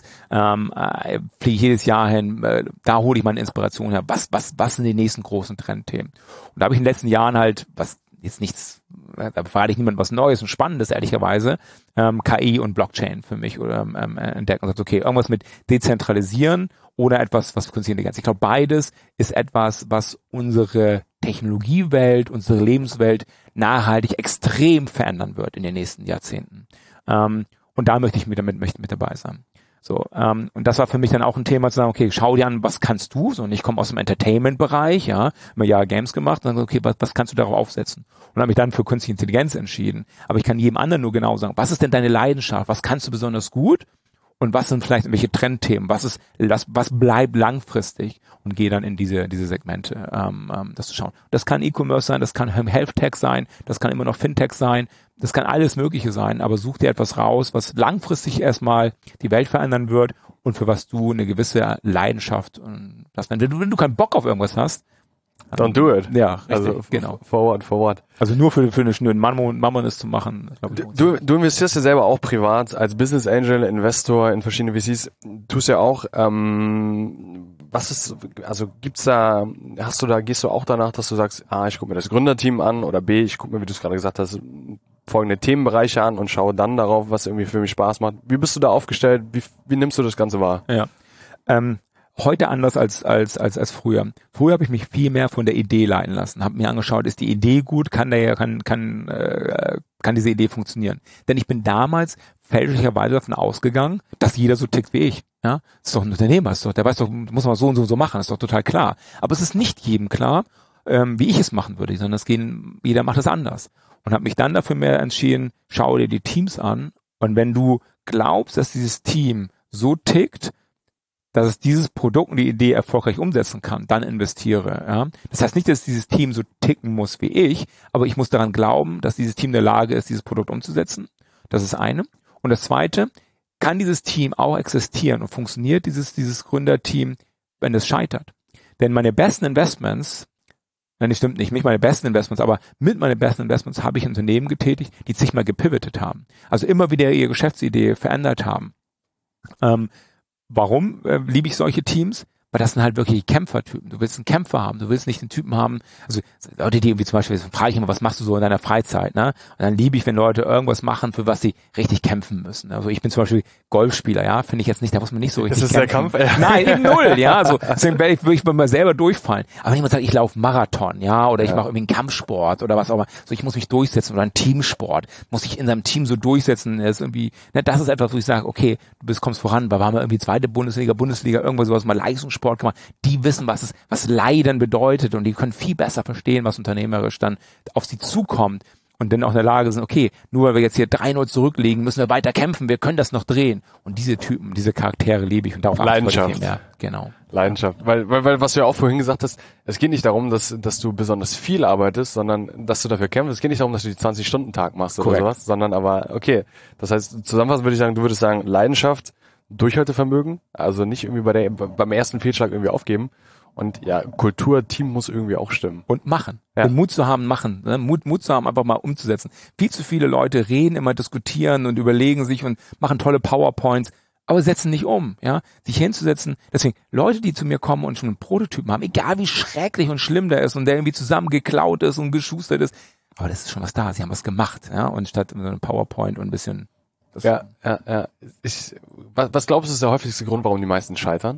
Fliege jedes Jahr hin. Da hole ich meine Inspiration her. Was sind die nächsten großen Trendthemen? Und da habe ich in den letzten Jahren halt, was jetzt nichts, da verrate ich niemand was Neues und Spannendes, ehrlicherweise, KI und Blockchain für mich oder entdecken und sagt, okay, irgendwas mit dezentralisieren oder etwas, was künstliche Intelligenz. Ich glaube, beides ist etwas, was unsere Technologiewelt, unsere Lebenswelt nachhaltig extrem verändern wird in den nächsten Jahrzehnten. Und da möchte ich mit dabei sein. So, und das war für mich dann auch ein Thema zu sagen, okay, schau dir an, was kannst du? So, und ich komme aus dem Entertainment-Bereich, ja, immer ja Games gemacht, und dann okay, was kannst du darauf aufsetzen? Und habe mich dann für künstliche Intelligenz entschieden. Aber ich kann jedem anderen nur genau sagen, was ist denn deine Leidenschaft? Was kannst du besonders gut? und was sind vielleicht irgendwelche Trendthemen, was bleibt langfristig und gehe dann in diese Segmente, das zu schauen. Das kann E-Commerce sein, das kann Health Tech sein, das kann immer noch Fintech sein, das kann alles Mögliche sein, aber such dir etwas raus, was langfristig erstmal die Welt verändern wird und für was du eine gewisse Leidenschaft hast. Wenn du keinen Bock auf irgendwas hast, don't do it. Ja, richtig, also genau. Forward. Also nur für eine schnöden Mammon ist zu machen. Du investierst ja selber auch privat als Business Angel, Investor in verschiedene VCs. Tust ja auch, gehst du auch danach, dass du sagst, A, ich gucke mir das Gründerteam an oder B, ich gucke mir, wie du es gerade gesagt hast, folgende Themenbereiche an und schaue dann darauf, was irgendwie für mich Spaß macht. Wie bist du da aufgestellt? Wie nimmst du das Ganze wahr? Ja. Heute anders als früher. Früher habe ich mich viel mehr von der Idee leiten lassen, habe mir angeschaut, ist die Idee gut, kann diese Idee funktionieren? Denn ich bin damals fälschlicherweise davon ausgegangen, dass jeder so tickt wie ich. Ja, das ist doch ein Unternehmer, der weiß doch, muss man so und so machen, ist doch total klar. Aber es ist nicht jedem klar, wie ich es machen würde, sondern jeder macht es anders. Und habe mich dann dafür mehr entschieden, schau dir die Teams an und wenn du glaubst, dass dieses Team so tickt, dass es dieses Produkt und die Idee erfolgreich umsetzen kann, dann investiere. Ja? Das heißt nicht, dass dieses Team so ticken muss wie ich, aber ich muss daran glauben, dass dieses Team in der Lage ist, dieses Produkt umzusetzen. Das ist eine. Und das zweite, kann dieses Team auch existieren und funktioniert dieses Gründerteam, wenn es scheitert? Denn meine besten Investments, nein, das stimmt nicht meine besten Investments, aber mit meinen besten Investments habe ich Unternehmen getätigt, die zigmal gepivotet haben. Also immer wieder ihre Geschäftsidee verändert haben. Warum liebe ich solche Teams? Weil das sind halt wirklich Kämpfertypen. Du willst einen Kämpfer haben, du willst nicht einen Typen haben, also Leute, die irgendwie zum Beispiel, frage ich immer, was machst du so in deiner Freizeit, ne? Und dann liebe ich, wenn Leute irgendwas machen, für was sie richtig kämpfen müssen. Also ich bin zum Beispiel Golfspieler, ja, finde ich jetzt nicht, da muss man nicht so richtig kämpfen. Das ist der Kampf? Nein, eben null, ja, also deswegen würde ich bei mir selber durchfallen. Aber wenn jemand sagt, ich laufe Marathon, ja, oder ich mache irgendwie einen Kampfsport oder was auch immer, so ich muss mich durchsetzen oder einen Teamsport, muss ich in seinem Team so durchsetzen, das ist irgendwie, ne, das ist etwas, wo ich sage, okay, kommst voran, weil wir haben irgendwie zweite Bundesliga, irgendwas sowas, mal Leistungssport gemacht, die wissen, was Leiden bedeutet und die können viel besser verstehen, was unternehmerisch dann auf sie zukommt und dann auch in der Lage sind, okay, nur weil wir jetzt hier 3-0 zurückliegen, müssen wir weiter kämpfen, wir können das noch drehen. Und diese Typen, diese Charaktere liebe ich und darauf Leidenschaft. Ja, genau. Leidenschaft. Weil was du ja auch vorhin gesagt hast, es geht nicht darum, dass du besonders viel arbeitest, sondern dass du dafür kämpfst. Es geht nicht darum, dass du die 20-Stunden-Tag machst oder sowas, sondern aber, okay, das heißt, zusammenfassend würde ich sagen, du würdest sagen, Leidenschaft, Durchhaltevermögen, also nicht irgendwie beim ersten Fehlschlag irgendwie aufgeben. Und ja, Kultur, Team muss irgendwie auch stimmen. Und machen. Ja. Und Mut zu haben, machen. Ne? Mut zu haben, einfach mal umzusetzen. Viel zu viele Leute reden, immer diskutieren und überlegen sich und machen tolle PowerPoints, aber setzen nicht um. Ja, sich hinzusetzen. Deswegen, Leute, die zu mir kommen und schon einen Prototypen haben, egal wie schrecklich und schlimm der ist und der irgendwie zusammengeklaut ist und geschustert ist, aber das ist schon was da. Sie haben was gemacht. Ja, und statt so einem PowerPoint und ein bisschen... Ja. Was glaubst du, ist der häufigste Grund, warum die meisten scheitern?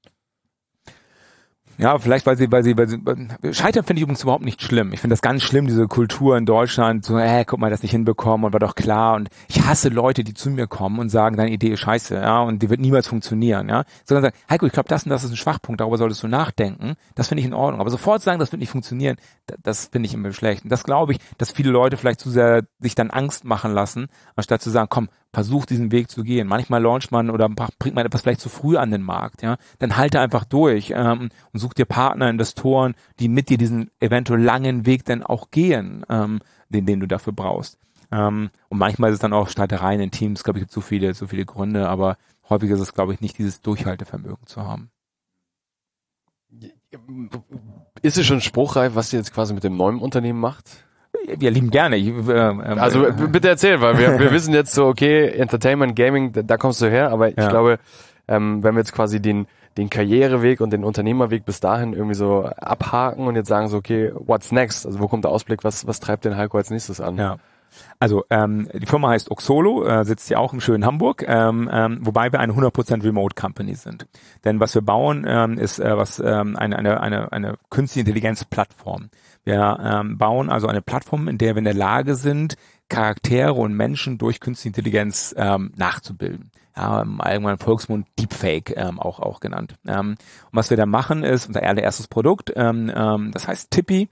Ja, vielleicht weil sie scheitern finde ich übrigens überhaupt nicht schlimm. Ich finde das ganz schlimm, diese Kultur in Deutschland, so, guck mal, das nicht hinbekommen und war doch klar. Und ich hasse Leute, die zu mir kommen und sagen, deine Idee ist scheiße, ja, und die wird niemals funktionieren, ja. Sondern sagen, Heiko, ich glaube, das und das ist ein Schwachpunkt, darüber solltest du nachdenken. Das finde ich in Ordnung. Aber sofort sagen, das wird nicht funktionieren, das finde ich immer schlecht. Und das glaube ich, dass viele Leute vielleicht zu sehr sich dann Angst machen lassen, anstatt zu sagen, komm, versuch diesen Weg zu gehen. Manchmal launcht man oder bringt man etwas vielleicht zu früh an den Markt, ja. Dann halte einfach durch und such dir Partner, Investoren, die mit dir diesen eventuell langen Weg dann auch gehen, den du dafür brauchst. Und manchmal ist es dann auch Streitereien in Teams, glaube ich, gibt so viele Gründe, aber häufig ist es, glaube ich, nicht dieses Durchhaltevermögen zu haben. Ist es schon spruchreif, was ihr jetzt quasi mit dem neuen Unternehmen macht? Wir lieben gerne. Also bitte erzähl, weil wir wissen jetzt so, okay, Entertainment, Gaming, da kommst du her, aber ich glaube, wenn wir jetzt quasi den Karriereweg und den Unternehmerweg bis dahin irgendwie so abhaken und jetzt sagen so, okay, what's next? Also wo kommt der Ausblick? Was treibt den Heiko als nächstes an? Ja. Also die Firma heißt Oxolo, sitzt ja auch im schönen Hamburg, wobei wir eine 100% Remote Company sind. Denn was wir bauen, ist eine künstliche Intelligenz Plattform. Wir bauen also eine Plattform, in der wir in der Lage sind, Charaktere und Menschen durch Künstliche Intelligenz nachzubilden. Ja, im allgemeinen Volksmund Deepfake auch genannt. Und was wir da machen ist, unser allererstes Produkt, das heißt Tippy,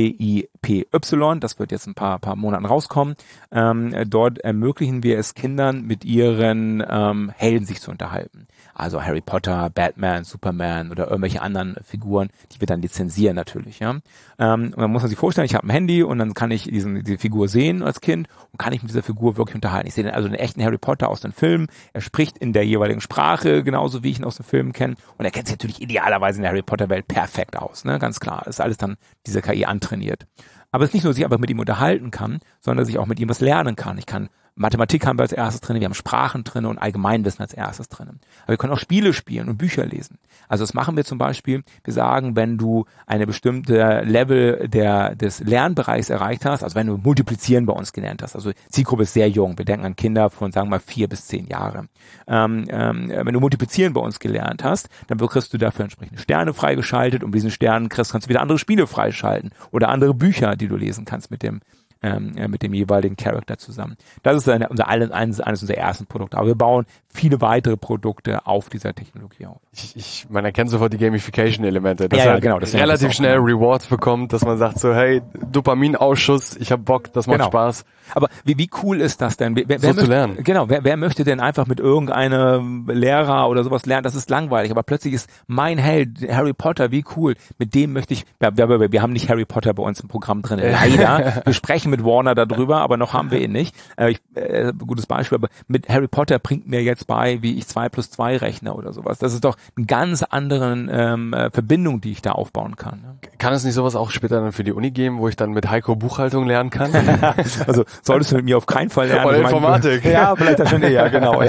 T-I-P-Y, das wird jetzt ein paar Monaten rauskommen. Dort ermöglichen wir es Kindern, mit ihren Helden sich zu unterhalten. Also Harry Potter, Batman, Superman oder irgendwelche anderen Figuren, die wir dann lizenzieren natürlich. Ja. Und dann muss man sich vorstellen, ich habe ein Handy und dann kann ich diese Figur sehen als Kind und kann ich mit dieser Figur wirklich unterhalten. Ich sehe dann also einen echten Harry Potter aus den Filmen. Er spricht in der jeweiligen Sprache, genauso wie ich ihn aus den Filmen kenne. Und er kennt sich natürlich idealerweise in der Harry Potter Welt perfekt aus. Ne? Ganz klar, das ist alles dann diese KI antrainiert. Aber es ist nicht nur, dass ich einfach mit ihm unterhalten kann, sondern dass ich auch mit ihm was lernen kann. Mathematik haben wir als erstes drin, wir haben Sprachen drin und Allgemeinwissen als erstes drin. Aber wir können auch Spiele spielen und Bücher lesen. Also das machen wir zum Beispiel, wir sagen, wenn du eine bestimmte Level des Lernbereichs erreicht hast, also wenn du Multiplizieren bei uns gelernt hast, also Zielgruppe ist sehr jung, wir denken an Kinder von, sagen wir mal, 4 bis 10 Jahre. Wenn du Multiplizieren bei uns gelernt hast, dann kriegst du dafür entsprechende Sterne freigeschaltet und mit diesen Sternen kannst du wieder andere Spiele freischalten oder andere Bücher, die du lesen kannst mit dem jeweiligen Charakter zusammen. Das ist eines unserer ersten Produkte. Aber wir bauen viele weitere Produkte auf dieser Technologie auf. Man erkennt sofort die Gamification-Elemente. Dass genau, das relativ schnell Rewards bekommt, dass man sagt so, hey, Dopaminausschuss, ich hab Bock, das macht Spaß. Aber wie cool ist das denn? Wer zu lernen. Genau, wer möchte denn einfach mit irgendeinem Lehrer oder sowas lernen? Das ist langweilig, aber plötzlich ist mein Held, Harry Potter, wie cool. Mit dem möchte ich, wir haben nicht Harry Potter bei uns im Programm drin, leider. Wir sprechen mit Warner darüber, aber noch haben wir ihn nicht. Gutes Beispiel, aber mit Harry Potter bringt mir jetzt bei, wie ich 2+2 rechne oder sowas. Das ist doch eine ganz andere Verbindung, die ich da aufbauen kann. Ne? Kann es nicht sowas auch später dann für die Uni geben, wo ich dann mit Heiko Buchhaltung lernen kann? Also solltest du mit mir auf keinen Fall lernen. Oder Informatik. Ja, vielleicht das schon eher, genau.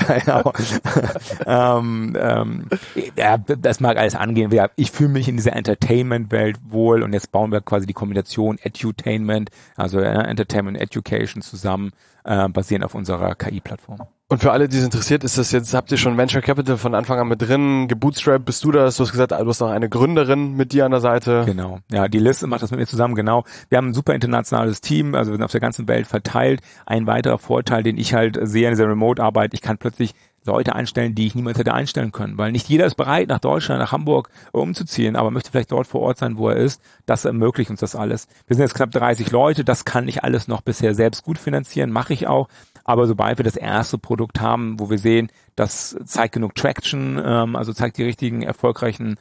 Das mag alles angehen. Ich fühle mich in dieser Entertainment-Welt wohl und jetzt bauen wir quasi die Kombination Edutainment, also Entertainment und Education zusammen, basierend auf unserer KI-Plattform. Und für alle, die es interessiert, ist das jetzt, habt ihr schon Venture Capital von Anfang an mit drin, gebootstrapped, bist du das? Du hast gesagt, du hast auch eine Gründerin mit dir an der Seite. Genau, ja, die Liste macht das mit mir zusammen, genau. Wir haben ein super internationales Team, also wir sind auf der ganzen Welt verteilt. Ein weiterer Vorteil, den ich halt sehe in dieser Remote-Arbeit, ich kann plötzlich Leute einstellen, die ich niemals hätte einstellen können, weil nicht jeder ist bereit, nach Deutschland, nach Hamburg umzuziehen, aber möchte vielleicht dort vor Ort sein, wo er ist. Das ermöglicht uns das alles. Wir sind jetzt knapp 30 Leute, das kann ich alles noch bisher selbst gut finanzieren, mache ich auch. Aber sobald wir das erste Produkt haben, wo wir sehen, das zeigt genug Traction, also zeigt die richtigen, erfolgreichen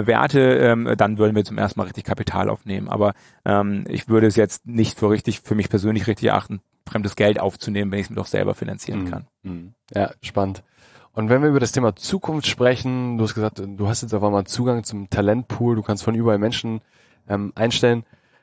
Werte, dann würden wir zum ersten Mal richtig Kapital aufnehmen. Aber ich würde es jetzt nicht für mich persönlich richtig erachten, fremdes Geld aufzunehmen, wenn ich es mir doch selber finanzieren kann. Ja, spannend. Und wenn wir über das Thema Zukunft sprechen, du hast gesagt, du hast jetzt auf einmal Zugang zum Talentpool, du kannst von überall Menschen einstellen.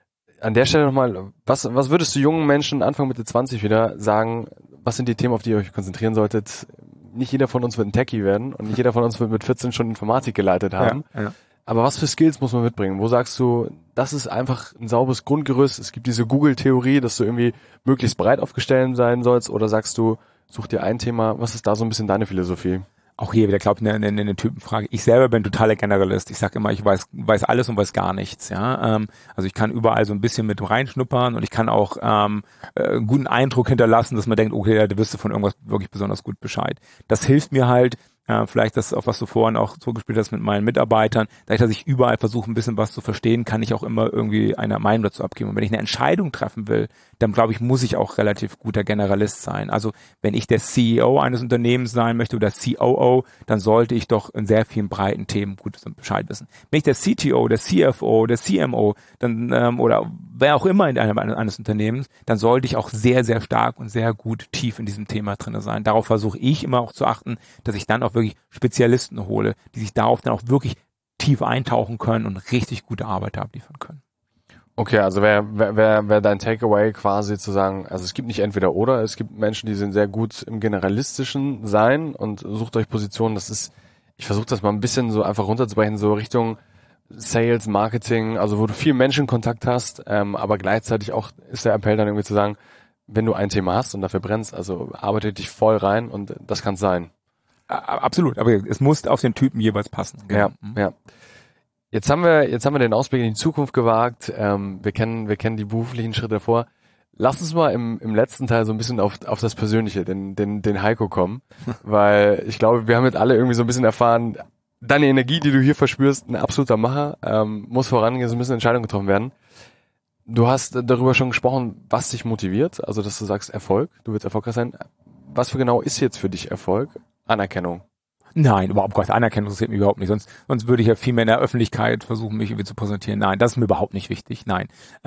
An der Stelle nochmal, was würdest du jungen Menschen Anfang Mitte 20 wieder sagen, was sind die Themen, auf die ihr euch konzentrieren solltet? Nicht jeder von uns wird ein Techie werden und nicht jeder von uns wird mit 14 schon Informatik geleitet haben. Ja. Aber was für Skills muss man mitbringen? Wo sagst du, das ist einfach ein sauberes Grundgerüst? Es gibt diese Google-Theorie, dass du irgendwie möglichst breit aufgestellt sein sollst, oder sagst du, such dir ein Thema? Was ist da so ein bisschen deine Philosophie? Auch hier wieder, glaube ich, eine Typenfrage. Ich selber bin totaler Generalist. Ich sage immer, ich weiß alles und weiß gar nichts. Ja, also ich kann überall so ein bisschen mit reinschnuppern und ich kann auch einen guten Eindruck hinterlassen, dass man denkt, okay, da wirst du von irgendwas wirklich besonders gut Bescheid. Das hilft mir halt. Vielleicht das, auf was du vorhin auch zugespielt hast mit meinen Mitarbeitern, dadurch, dass ich überall versuche, ein bisschen was zu verstehen, kann ich auch immer irgendwie eine Meinung dazu abgeben. Und wenn ich eine Entscheidung treffen will, dann glaube ich, muss ich auch relativ guter Generalist sein. Also wenn ich der CEO eines Unternehmens sein möchte oder COO, dann sollte ich doch in sehr vielen breiten Themen gut Bescheid wissen. Wenn ich der CTO, der CFO, der CMO, dann oder wer auch immer in eines Unternehmens, dann sollte ich auch sehr, sehr stark und sehr gut tief in diesem Thema drin sein. Darauf versuche ich immer auch zu achten, dass ich dann auch wirklich Spezialisten hole, die sich darauf dann auch wirklich tief eintauchen können und richtig gute Arbeit abliefern können. Okay, also wäre dein Takeaway quasi zu sagen, also es gibt nicht entweder oder, es gibt Menschen, die sind sehr gut im generalistischen Sein und sucht euch Positionen, ich versuche das mal ein bisschen so einfach runterzubrechen, so Richtung Sales, Marketing, also wo du viel Menschenkontakt hast, aber gleichzeitig auch ist der Appell dann irgendwie zu sagen, wenn du ein Thema hast und dafür brennst, also arbeite dich voll rein und das kann es sein. Absolut, aber es muss auf den Typen jeweils passen. Genau. Ja. Jetzt haben wir den Ausblick in die Zukunft gewagt. Wir kennen die beruflichen Schritte davor. Lass uns mal im letzten Teil so ein bisschen auf das Persönliche, den Heiko kommen, weil ich glaube, wir haben jetzt alle irgendwie so ein bisschen erfahren, deine Energie, die du hier verspürst, ein absoluter Macher, muss vorangehen, so ein bisschen Entscheidungen getroffen werden. Du hast darüber schon gesprochen, was dich motiviert, also dass du sagst Erfolg, du willst erfolgreich sein. Was für genau ist jetzt für dich Erfolg? Anerkennung? Nein, überhaupt gar nicht. Anerkennung interessiert mich überhaupt nicht. Sonst würde ich ja viel mehr in der Öffentlichkeit versuchen, mich irgendwie zu präsentieren. Nein, das ist mir überhaupt nicht wichtig. Nein.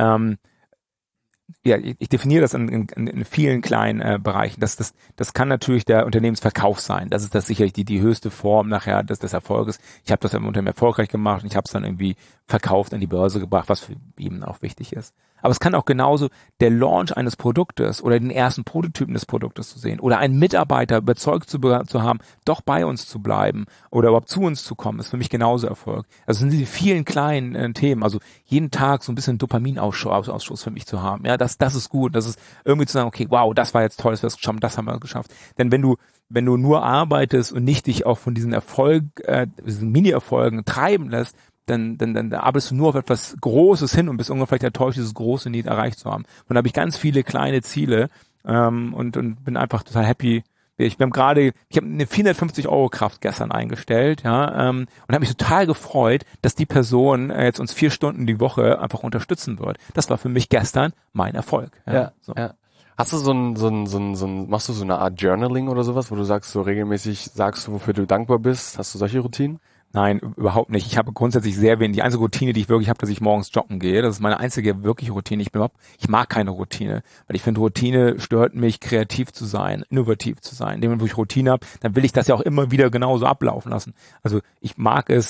Ja, ich definiere das in vielen kleinen Bereichen. Das kann natürlich der Unternehmensverkauf sein. Das ist das sicherlich die höchste Form nachher des Erfolges. Ich habe das im Unternehmen erfolgreich gemacht und ich habe es dann irgendwie verkauft, an die Börse gebracht, was für ihn auch wichtig ist. Aber es kann auch genauso der Launch eines Produktes oder den ersten Prototypen des Produktes zu sehen oder einen Mitarbeiter überzeugt zu haben, doch bei uns zu bleiben oder überhaupt zu uns zu kommen, ist für mich genauso Erfolg. Also sind diese vielen kleinen Themen, also jeden Tag so ein bisschen Dopaminausschuss für mich zu haben. Ja, das ist gut. Das ist irgendwie zu sagen, okay, wow, das war jetzt toll, dass wir es geschafft haben, das haben wir geschafft. Denn wenn du nur arbeitest und nicht dich auch von diesen diesen Mini-Erfolgen treiben lässt, dann arbeitest du nur auf etwas Großes hin und bist irgendwann vielleicht enttäuscht, dieses große Need erreicht zu haben. Und da habe ich ganz viele kleine Ziele und bin einfach total happy. Ich habe eine 450 € Kraft gestern eingestellt, ja, und habe mich total gefreut, dass die Person jetzt uns 4 Stunden die Woche einfach unterstützen wird. Das war für mich gestern mein Erfolg. Ja. Hast du machst du so eine Art Journaling oder sowas, wo du sagst, so regelmäßig sagst du, wofür du dankbar bist? Hast du solche Routinen? Nein, überhaupt nicht. Ich habe grundsätzlich sehr wenig. Die einzige Routine, die ich wirklich habe, dass ich morgens joggen gehe. Das ist meine einzige wirkliche Routine. Ich mag keine Routine, weil ich finde, Routine stört mich, kreativ zu sein, innovativ zu sein. Indem, wo ich Routine habe, dann will ich das ja auch immer wieder genauso ablaufen lassen. Also ich mag es,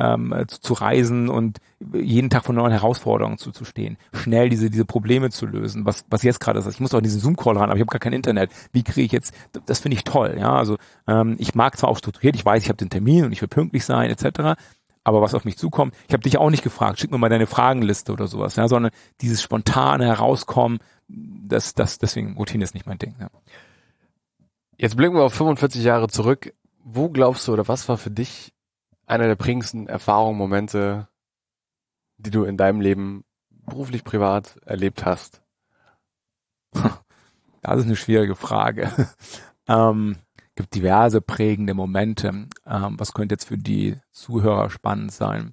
zu reisen und jeden Tag vor neuen Herausforderungen zu stehen. Schnell diese Probleme zu lösen, was jetzt gerade ist. Ich muss auch in diesen Zoom-Call ran, aber ich habe gar kein Internet. Wie kriege ich jetzt, das finde ich toll. Ja, also ich mag zwar auch strukturiert, ich weiß, ich habe den Termin und ich will pünktlich sein, etc. Aber was auf mich zukommt, ich habe dich auch nicht gefragt, schick mir mal deine Fragenliste oder sowas, ja, sondern dieses spontane Herauskommen, deswegen Routine ist nicht mein Ding. Ja. Jetzt blicken wir auf 45 Jahre zurück. Wo glaubst du oder was war für dich einer der prägendsten Erfahrungen, Momente, die du in deinem Leben beruflich, privat erlebt hast? Das ist eine schwierige Frage. Gibt diverse prägende Momente. Was könnte jetzt für die Zuhörer spannend sein?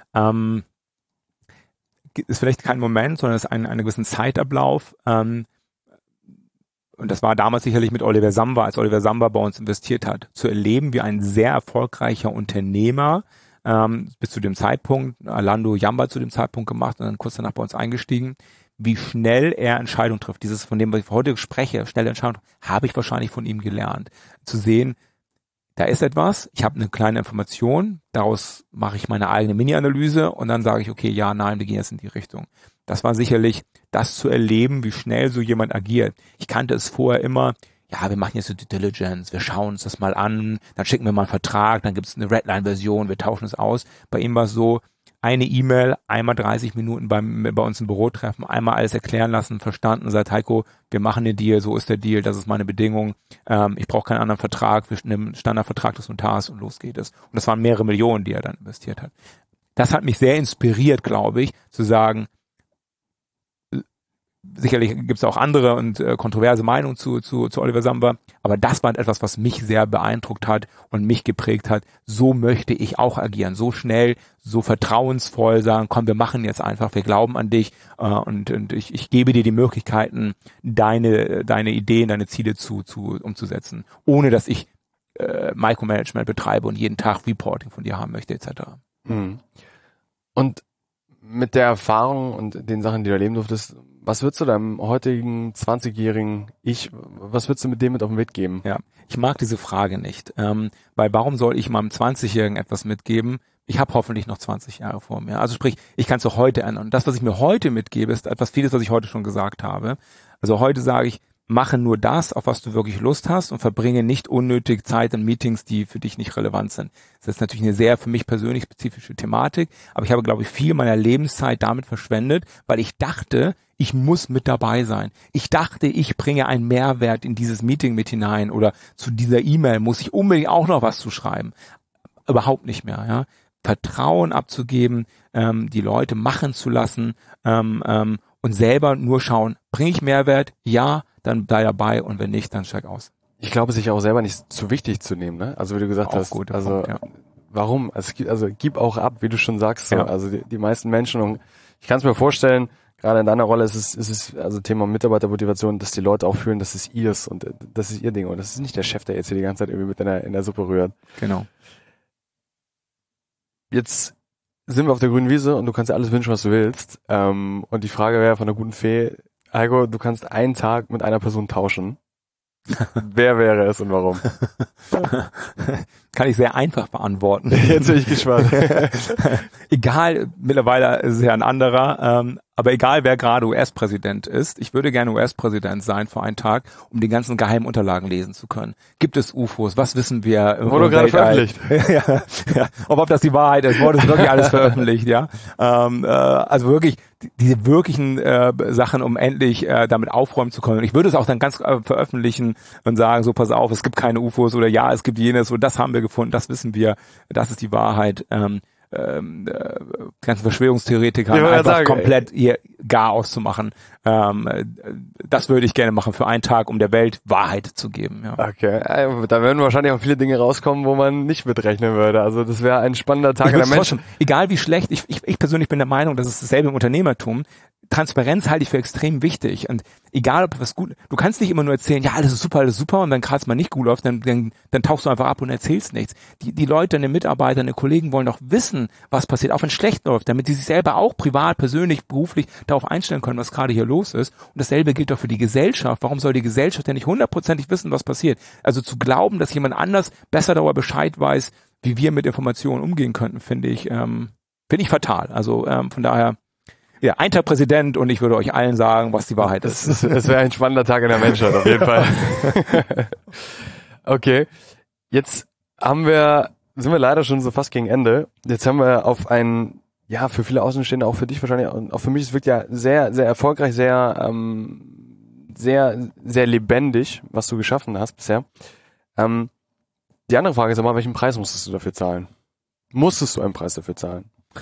Ist vielleicht kein Moment, sondern ist ein gewissen Zeitablauf. Und das war damals sicherlich mit Oliver Samba, als Oliver Samba bei uns investiert hat, zu erleben, wie ein sehr erfolgreicher Unternehmer bis zu dem Zeitpunkt, Orlando Jamba zu dem Zeitpunkt gemacht und dann kurz danach bei uns eingestiegen, wie schnell er Entscheidungen trifft. Dieses, von dem, was ich heute spreche, schnelle Entscheidung, habe ich wahrscheinlich von ihm gelernt. Zu sehen, da ist etwas, ich habe eine kleine Information, daraus mache ich meine eigene Mini-Analyse und dann sage ich, okay, ja, nein, wir gehen jetzt in die Richtung. Das war sicherlich das zu erleben, wie schnell so jemand agiert. Ich kannte es vorher immer, ja, wir machen jetzt so Due Diligence, wir schauen uns das mal an, dann schicken wir mal einen Vertrag, dann gibt es eine Redline-Version, wir tauschen es aus. Bei ihm war es so, eine E-Mail, einmal 30 Minuten bei uns im Büro treffen, einmal alles erklären lassen, verstanden, sagt Heiko, wir machen den Deal, so ist der Deal, das ist meine Bedingung, ich brauche keinen anderen Vertrag, wir nehmen einen Standardvertrag des Notars und los geht es. Und das waren mehrere Millionen, die er dann investiert hat. Das hat mich sehr inspiriert, glaube ich, zu sagen, sicherlich gibt es auch andere und kontroverse Meinungen zu Oliver Samba, aber das war etwas, was mich sehr beeindruckt hat und mich geprägt hat. So möchte ich auch agieren, so schnell, so vertrauensvoll sagen, komm, wir machen jetzt einfach, wir glauben an dich und ich gebe dir die Möglichkeiten, deine Ideen, deine Ziele umzusetzen, ohne dass ich Micromanagement betreibe und jeden Tag Reporting von dir haben möchte, etc. Mhm. Und mit der Erfahrung und den Sachen, die du erleben durftest, was würdest du deinem heutigen 20-jährigen was würdest du mit dem mit auf den Weg geben? Ja, ich mag diese Frage nicht, weil warum soll ich meinem 20-Jährigen etwas mitgeben? Ich habe hoffentlich noch 20 Jahre vor mir. Also sprich, ich kann es auch heute ändern. Und das, was ich mir heute mitgebe, ist vieles, was ich heute schon gesagt habe. Also heute sage ich, mache nur das, auf was du wirklich Lust hast und verbringe nicht unnötig Zeit in Meetings, die für dich nicht relevant sind. Das ist natürlich eine sehr für mich persönlich spezifische Thematik, aber ich habe, glaube ich, viel meiner Lebenszeit damit verschwendet, weil ich dachte, ich muss mit dabei sein. Ich dachte, ich bringe einen Mehrwert in dieses Meeting mit hinein oder zu dieser E-Mail muss ich unbedingt auch noch was zu schreiben. Überhaupt nicht mehr, ja. Vertrauen abzugeben, die Leute machen zu lassen und selber nur schauen, bringe ich Mehrwert? Ja, dann bleib dabei und wenn nicht, dann steig aus. Ich glaube, sich auch selber nicht zu wichtig zu nehmen, ne? Also wie du gesagt Auch hast, guter also Punkt, ja. warum? Also gib auch ab, wie du schon sagst. So. Ja. Also die meisten Menschen, und ich kann es mir vorstellen, gerade in deiner Rolle ist es also Thema Mitarbeitermotivation, dass die Leute auch fühlen, das ist ihrs und das ist ihr Ding und das ist nicht der Chef, der jetzt hier die ganze Zeit irgendwie mit in der Suppe rührt. Genau. Jetzt sind wir auf der grünen Wiese und du kannst dir alles wünschen, was du willst. Und die Frage wäre von der guten Fee, Heiko, du kannst einen Tag mit einer Person tauschen. Wer wäre es und warum? Kann ich sehr einfach beantworten. Jetzt bin ich gespannt. Egal, mittlerweile ist es ja ein anderer, aber egal wer gerade US-Präsident ist, ich würde gerne US-Präsident sein für einen Tag, um die ganzen geheimen Unterlagen lesen zu können. Gibt es UFOs? Was wissen wir? Wurde gerade veröffentlicht. ja. Ob das die Wahrheit ist, wurde es wirklich alles veröffentlicht, ja. Also wirklich, diese wirklichen Sachen, um endlich damit aufräumen zu können. Und ich würde es auch dann ganz veröffentlichen und sagen, so pass auf, es gibt keine UFOs oder ja, es gibt jenes und das haben wir gefunden, das wissen wir, das ist die Wahrheit. Ganzen Verschwörungstheoretiker einfach komplett ihr Garaus zu machen. Das würde ich gerne machen für einen Tag, um der Welt Wahrheit zu geben. Ja. Okay, da werden wahrscheinlich auch viele Dinge rauskommen, wo man nicht mitrechnen würde. Also das wäre ein spannender Tag in der Menschen. Egal wie schlecht, ich persönlich bin der Meinung, dass es dasselbe im Unternehmertum. Transparenz halte ich für extrem wichtig und egal ob was gut, du kannst nicht immer nur erzählen, ja alles ist super und dann gerade es mal nicht gut läuft, dann tauchst du einfach ab und erzählst nichts. Die Leute, deine Mitarbeiter, deine Kollegen wollen doch wissen, was passiert, auch wenn es schlecht läuft, damit sie sich selber auch privat, persönlich, beruflich darauf einstellen können, was gerade hier los ist. Und dasselbe gilt auch für die Gesellschaft. Warum soll die Gesellschaft denn nicht hundertprozentig wissen, was passiert? Also zu glauben, dass jemand anders besser darüber Bescheid weiß, wie wir mit Informationen umgehen könnten, finde ich fatal. Also von daher ja, ein Tag Präsident und ich würde euch allen sagen, was die Wahrheit ist. Es wäre ein spannender Tag in der Menschheit, auf jeden Fall. Okay, jetzt sind wir leider schon so fast gegen Ende. Jetzt haben wir auf einen, ja, für viele Außenstehende, auch für dich wahrscheinlich, und auch für mich, es wirkt ja sehr, sehr erfolgreich, sehr, sehr lebendig, was du geschaffen hast bisher. Die andere Frage ist aber, welchen Preis musstest du dafür zahlen? Musstest du einen Preis dafür zahlen?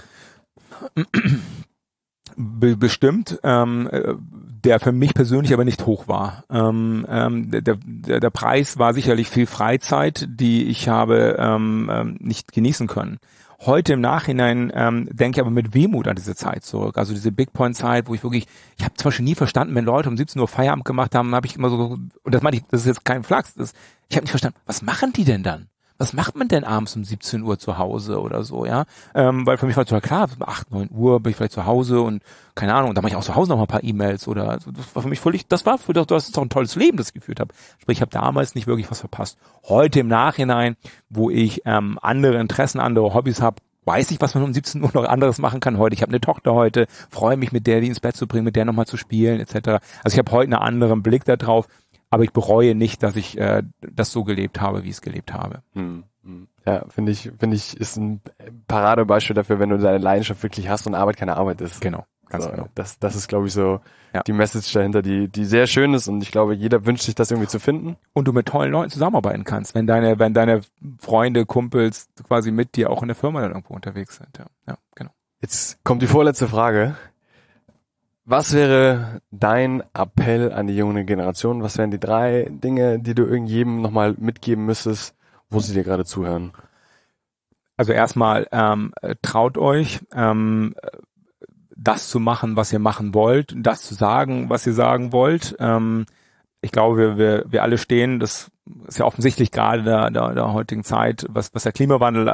Bestimmt, der für mich persönlich aber nicht hoch war. Der Preis war sicherlich viel Freizeit, die ich habe nicht genießen können. Heute im Nachhinein denke ich aber mit Wehmut an diese Zeit zurück. Also diese Big Point Zeit, wo ich habe zum Beispiel nie verstanden, wenn Leute um 17 Uhr Feierabend gemacht haben, habe ich immer so, und das meine ich, das ist jetzt kein Flachs, ich habe nicht verstanden, was machen die denn dann? Was macht man denn abends um 17 Uhr zu Hause oder so, ja? Weil für mich war total klar, um 8, 9 Uhr bin ich vielleicht zu Hause und keine Ahnung, und da mache ich auch zu Hause noch mal ein paar E-Mails oder also das war für mich völlig, das ist doch ein tolles Leben, das ich geführt habe. Sprich, ich habe damals nicht wirklich was verpasst. Heute im Nachhinein, wo ich andere Interessen, andere Hobbys habe, weiß ich, was man um 17 Uhr noch anderes machen kann heute. Ich habe eine Tochter heute, freue mich mit der, die ins Bett zu bringen, mit der nochmal zu spielen, etc. Also ich habe heute einen anderen Blick da drauf. Aber ich bereue nicht, dass ich das so gelebt habe, wie ich es gelebt habe. Ja, finde ich, ist ein Paradebeispiel dafür, wenn du deine Leidenschaft wirklich hast und Arbeit keine Arbeit ist. Genau, ganz so, genau. Das ist, glaube ich, so die Message dahinter, die sehr schön ist und ich glaube, jeder wünscht sich das irgendwie zu finden. Und du mit tollen Leuten zusammenarbeiten kannst, wenn deine Freunde, Kumpels quasi mit dir auch in der Firma dann irgendwo unterwegs sind. Ja, genau. Jetzt kommt die vorletzte Frage. Was wäre dein Appell an die junge Generation? Was wären die 3 Dinge, die du irgendjedem nochmal mitgeben müsstest, wo sie dir gerade zuhören? Also erstmal traut euch, das zu machen, was ihr machen wollt, das zu sagen, was ihr sagen wollt. Ich glaube, wir alle stehen, das ist ja offensichtlich gerade der heutigen Zeit, was der Klimawandel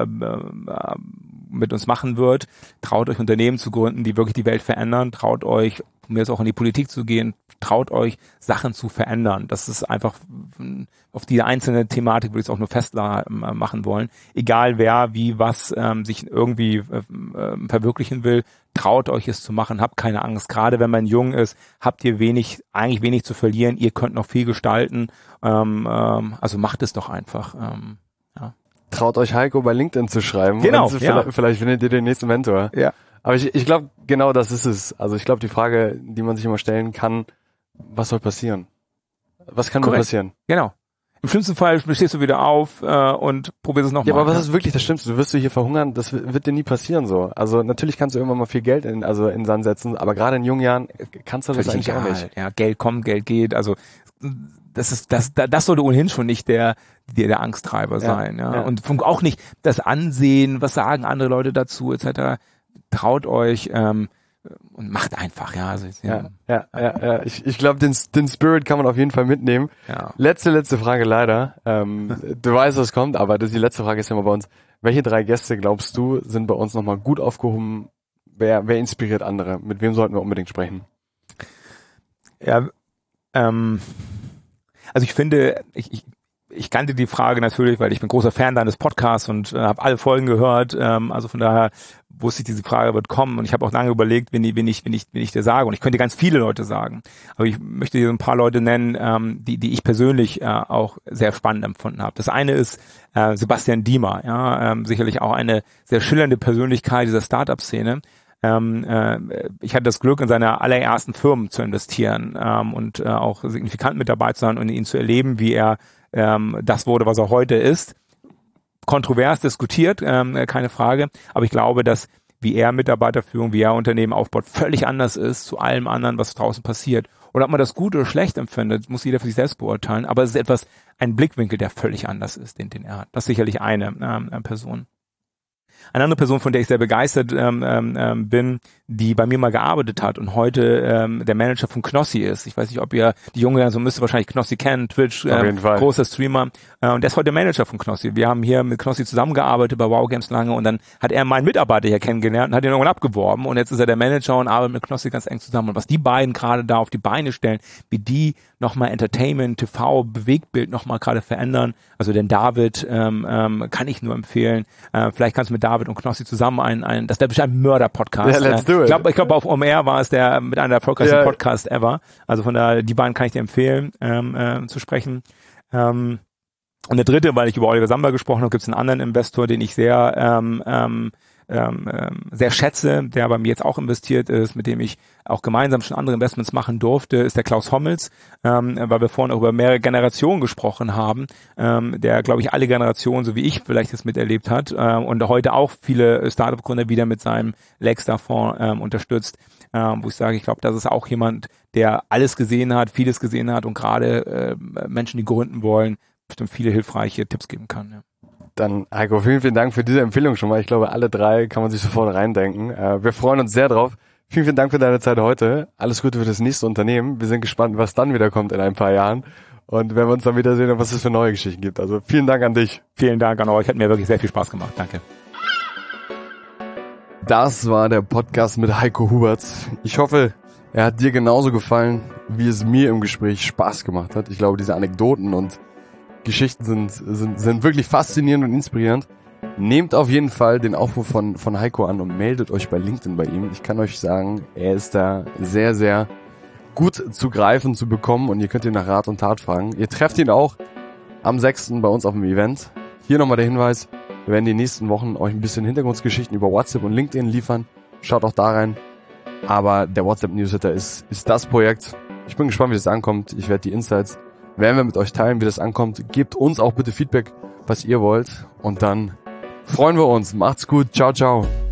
mit uns machen wird. Traut euch Unternehmen zu gründen, die wirklich die Welt verändern. Traut euch, um jetzt auch in die Politik zu gehen, traut euch Sachen zu verändern. Das ist einfach, auf die einzelne Thematik würde ich es auch nur festmachen wollen. Egal wer, wie, was sich irgendwie verwirklichen will, traut euch es zu machen, habt keine Angst. Gerade wenn man jung ist, habt ihr eigentlich wenig zu verlieren. Ihr könnt noch viel gestalten. Also macht es doch einfach. Traut euch Heiko bei LinkedIn zu schreiben. Genau, vielleicht findet ihr den nächsten Mentor. Ja. Aber ich glaube, genau das ist es. Also ich glaube, die Frage, die man sich immer stellen kann, was soll passieren? Was kann nur passieren? Genau. Im schlimmsten Fall stehst du wieder auf und probierst es nochmal. Ja, aber was ist wirklich das Schlimmste? Du wirst hier verhungern, das wird dir nie passieren so. Also natürlich kannst du irgendwann mal viel Geld in Sand setzen, aber gerade in jungen Jahren kannst du das eigentlich auch nicht. Ja, Geld kommt, Geld geht, also das sollte ohnehin schon nicht der Angsttreiber sein. Ja. Und auch nicht das Ansehen, was sagen andere Leute dazu, etc. Traut euch und macht einfach, ja. Also, Ich glaube, den Spirit kann man auf jeden Fall mitnehmen. Ja. Letzte Frage leider. Du weißt, was kommt, aber die letzte Frage ist ja immer bei uns. Welche 3 Gäste, glaubst du, sind bei uns nochmal gut aufgehoben? Wer inspiriert andere? Mit wem sollten wir unbedingt sprechen? Ja, also ich finde, ich kannte die Frage natürlich, weil ich bin großer Fan deines Podcasts und habe alle Folgen gehört. Also von daher wusste ich, diese Frage wird kommen. Und ich habe auch lange überlegt, wen ich dir sage. Und ich könnte ganz viele Leute sagen. Aber ich möchte hier ein paar Leute nennen, die ich persönlich auch sehr spannend empfunden habe. Das eine ist Sebastian Diemer. Ja, sicherlich auch eine sehr schillernde Persönlichkeit dieser Startup-Szene. Ich hatte das Glück, in seine allerersten Firmen zu investieren und auch signifikant mit dabei zu sein und ihn zu erleben, wie er das wurde, was er heute ist. Kontrovers diskutiert, keine Frage, aber ich glaube, dass wie er Mitarbeiterführung, wie er Unternehmen aufbaut, völlig anders ist zu allem anderen, was draußen passiert. Oder ob man das gut oder schlecht empfindet, muss jeder für sich selbst beurteilen, aber es ist ein Blickwinkel, der völlig anders ist, den er hat. Das ist sicherlich eine Person. Eine andere Person, von der ich sehr begeistert bin, die bei mir mal gearbeitet hat und heute der Manager von Knossi ist. Ich weiß nicht, ob ihr die Junge, also müsst ihr wahrscheinlich Knossi kennen, Twitch, großer Streamer. Und der ist heute der Manager von Knossi. Wir haben hier mit Knossi zusammengearbeitet bei WoW Games lange und dann hat er meinen Mitarbeiter hier kennengelernt und hat ihn irgendwann abgeworben und jetzt ist er der Manager und arbeitet mit Knossi ganz eng zusammen. Und was die beiden gerade da auf die Beine stellen, wie die nochmal Entertainment, TV, Bewegtbild nochmal gerade verändern. Also den David kann ich nur empfehlen. Vielleicht kannst du mit David und Knossi zusammen das wäre bestimmt ein Mörder-Podcast. Ja, let's do it. Ich glaube auf OMR war es der mit einer der erfolgreichsten Podcasts ever. Also von daher, die beiden kann ich dir empfehlen, zu sprechen. Und der dritte, weil ich über Oliver Samba gesprochen habe, gibt es einen anderen Investor, den ich sehr schätze, der bei mir jetzt auch investiert ist, mit dem ich auch gemeinsam schon andere Investments machen durfte, ist der Klaus Hommels, weil wir vorhin auch über mehrere Generationen gesprochen haben, der, glaube ich, alle Generationen, so wie ich vielleicht das miterlebt hat und heute auch viele Startup-Gründer wieder mit seinem Lakestar-Fonds unterstützt, wo ich sage, ich glaube, das ist auch jemand, der alles gesehen hat, vieles gesehen hat und gerade Menschen, die gründen wollen, bestimmt viele hilfreiche Tipps geben kann. Ja. Dann, Heiko, vielen Dank für diese Empfehlung schon mal. Ich glaube, alle 3 kann man sich sofort reindenken. Wir freuen uns sehr drauf. Vielen Dank für deine Zeit heute. Alles Gute für das nächste Unternehmen. Wir sind gespannt, was dann wieder kommt in ein paar Jahren. Und wenn wir uns dann wiedersehen und was es für neue Geschichten gibt. Also vielen Dank an dich. Vielen Dank an euch. Hat mir wirklich sehr viel Spaß gemacht. Danke. Das war der Podcast mit Heiko Huberts. Ich hoffe, er hat dir genauso gefallen, wie es mir im Gespräch Spaß gemacht hat. Ich glaube, diese Anekdoten und Geschichten sind wirklich faszinierend und inspirierend. Nehmt auf jeden Fall den Aufruf von Heiko an und meldet euch bei LinkedIn bei ihm. Ich kann euch sagen, er ist da sehr, sehr gut zu greifen, zu bekommen und ihr könnt ihn nach Rat und Tat fragen. Ihr trefft ihn auch am 6. bei uns auf dem Event. Hier nochmal der Hinweis, wir werden die nächsten Wochen euch ein bisschen Hintergrundgeschichten über WhatsApp und LinkedIn liefern. Schaut auch da rein. Aber der WhatsApp-Newsletter ist das Projekt. Ich bin gespannt, wie das ankommt. Ich werde die Insights werden wir mit euch teilen, wie das ankommt. Gebt uns auch bitte Feedback, was ihr wollt. Und dann freuen wir uns. Macht's gut. Ciao, ciao.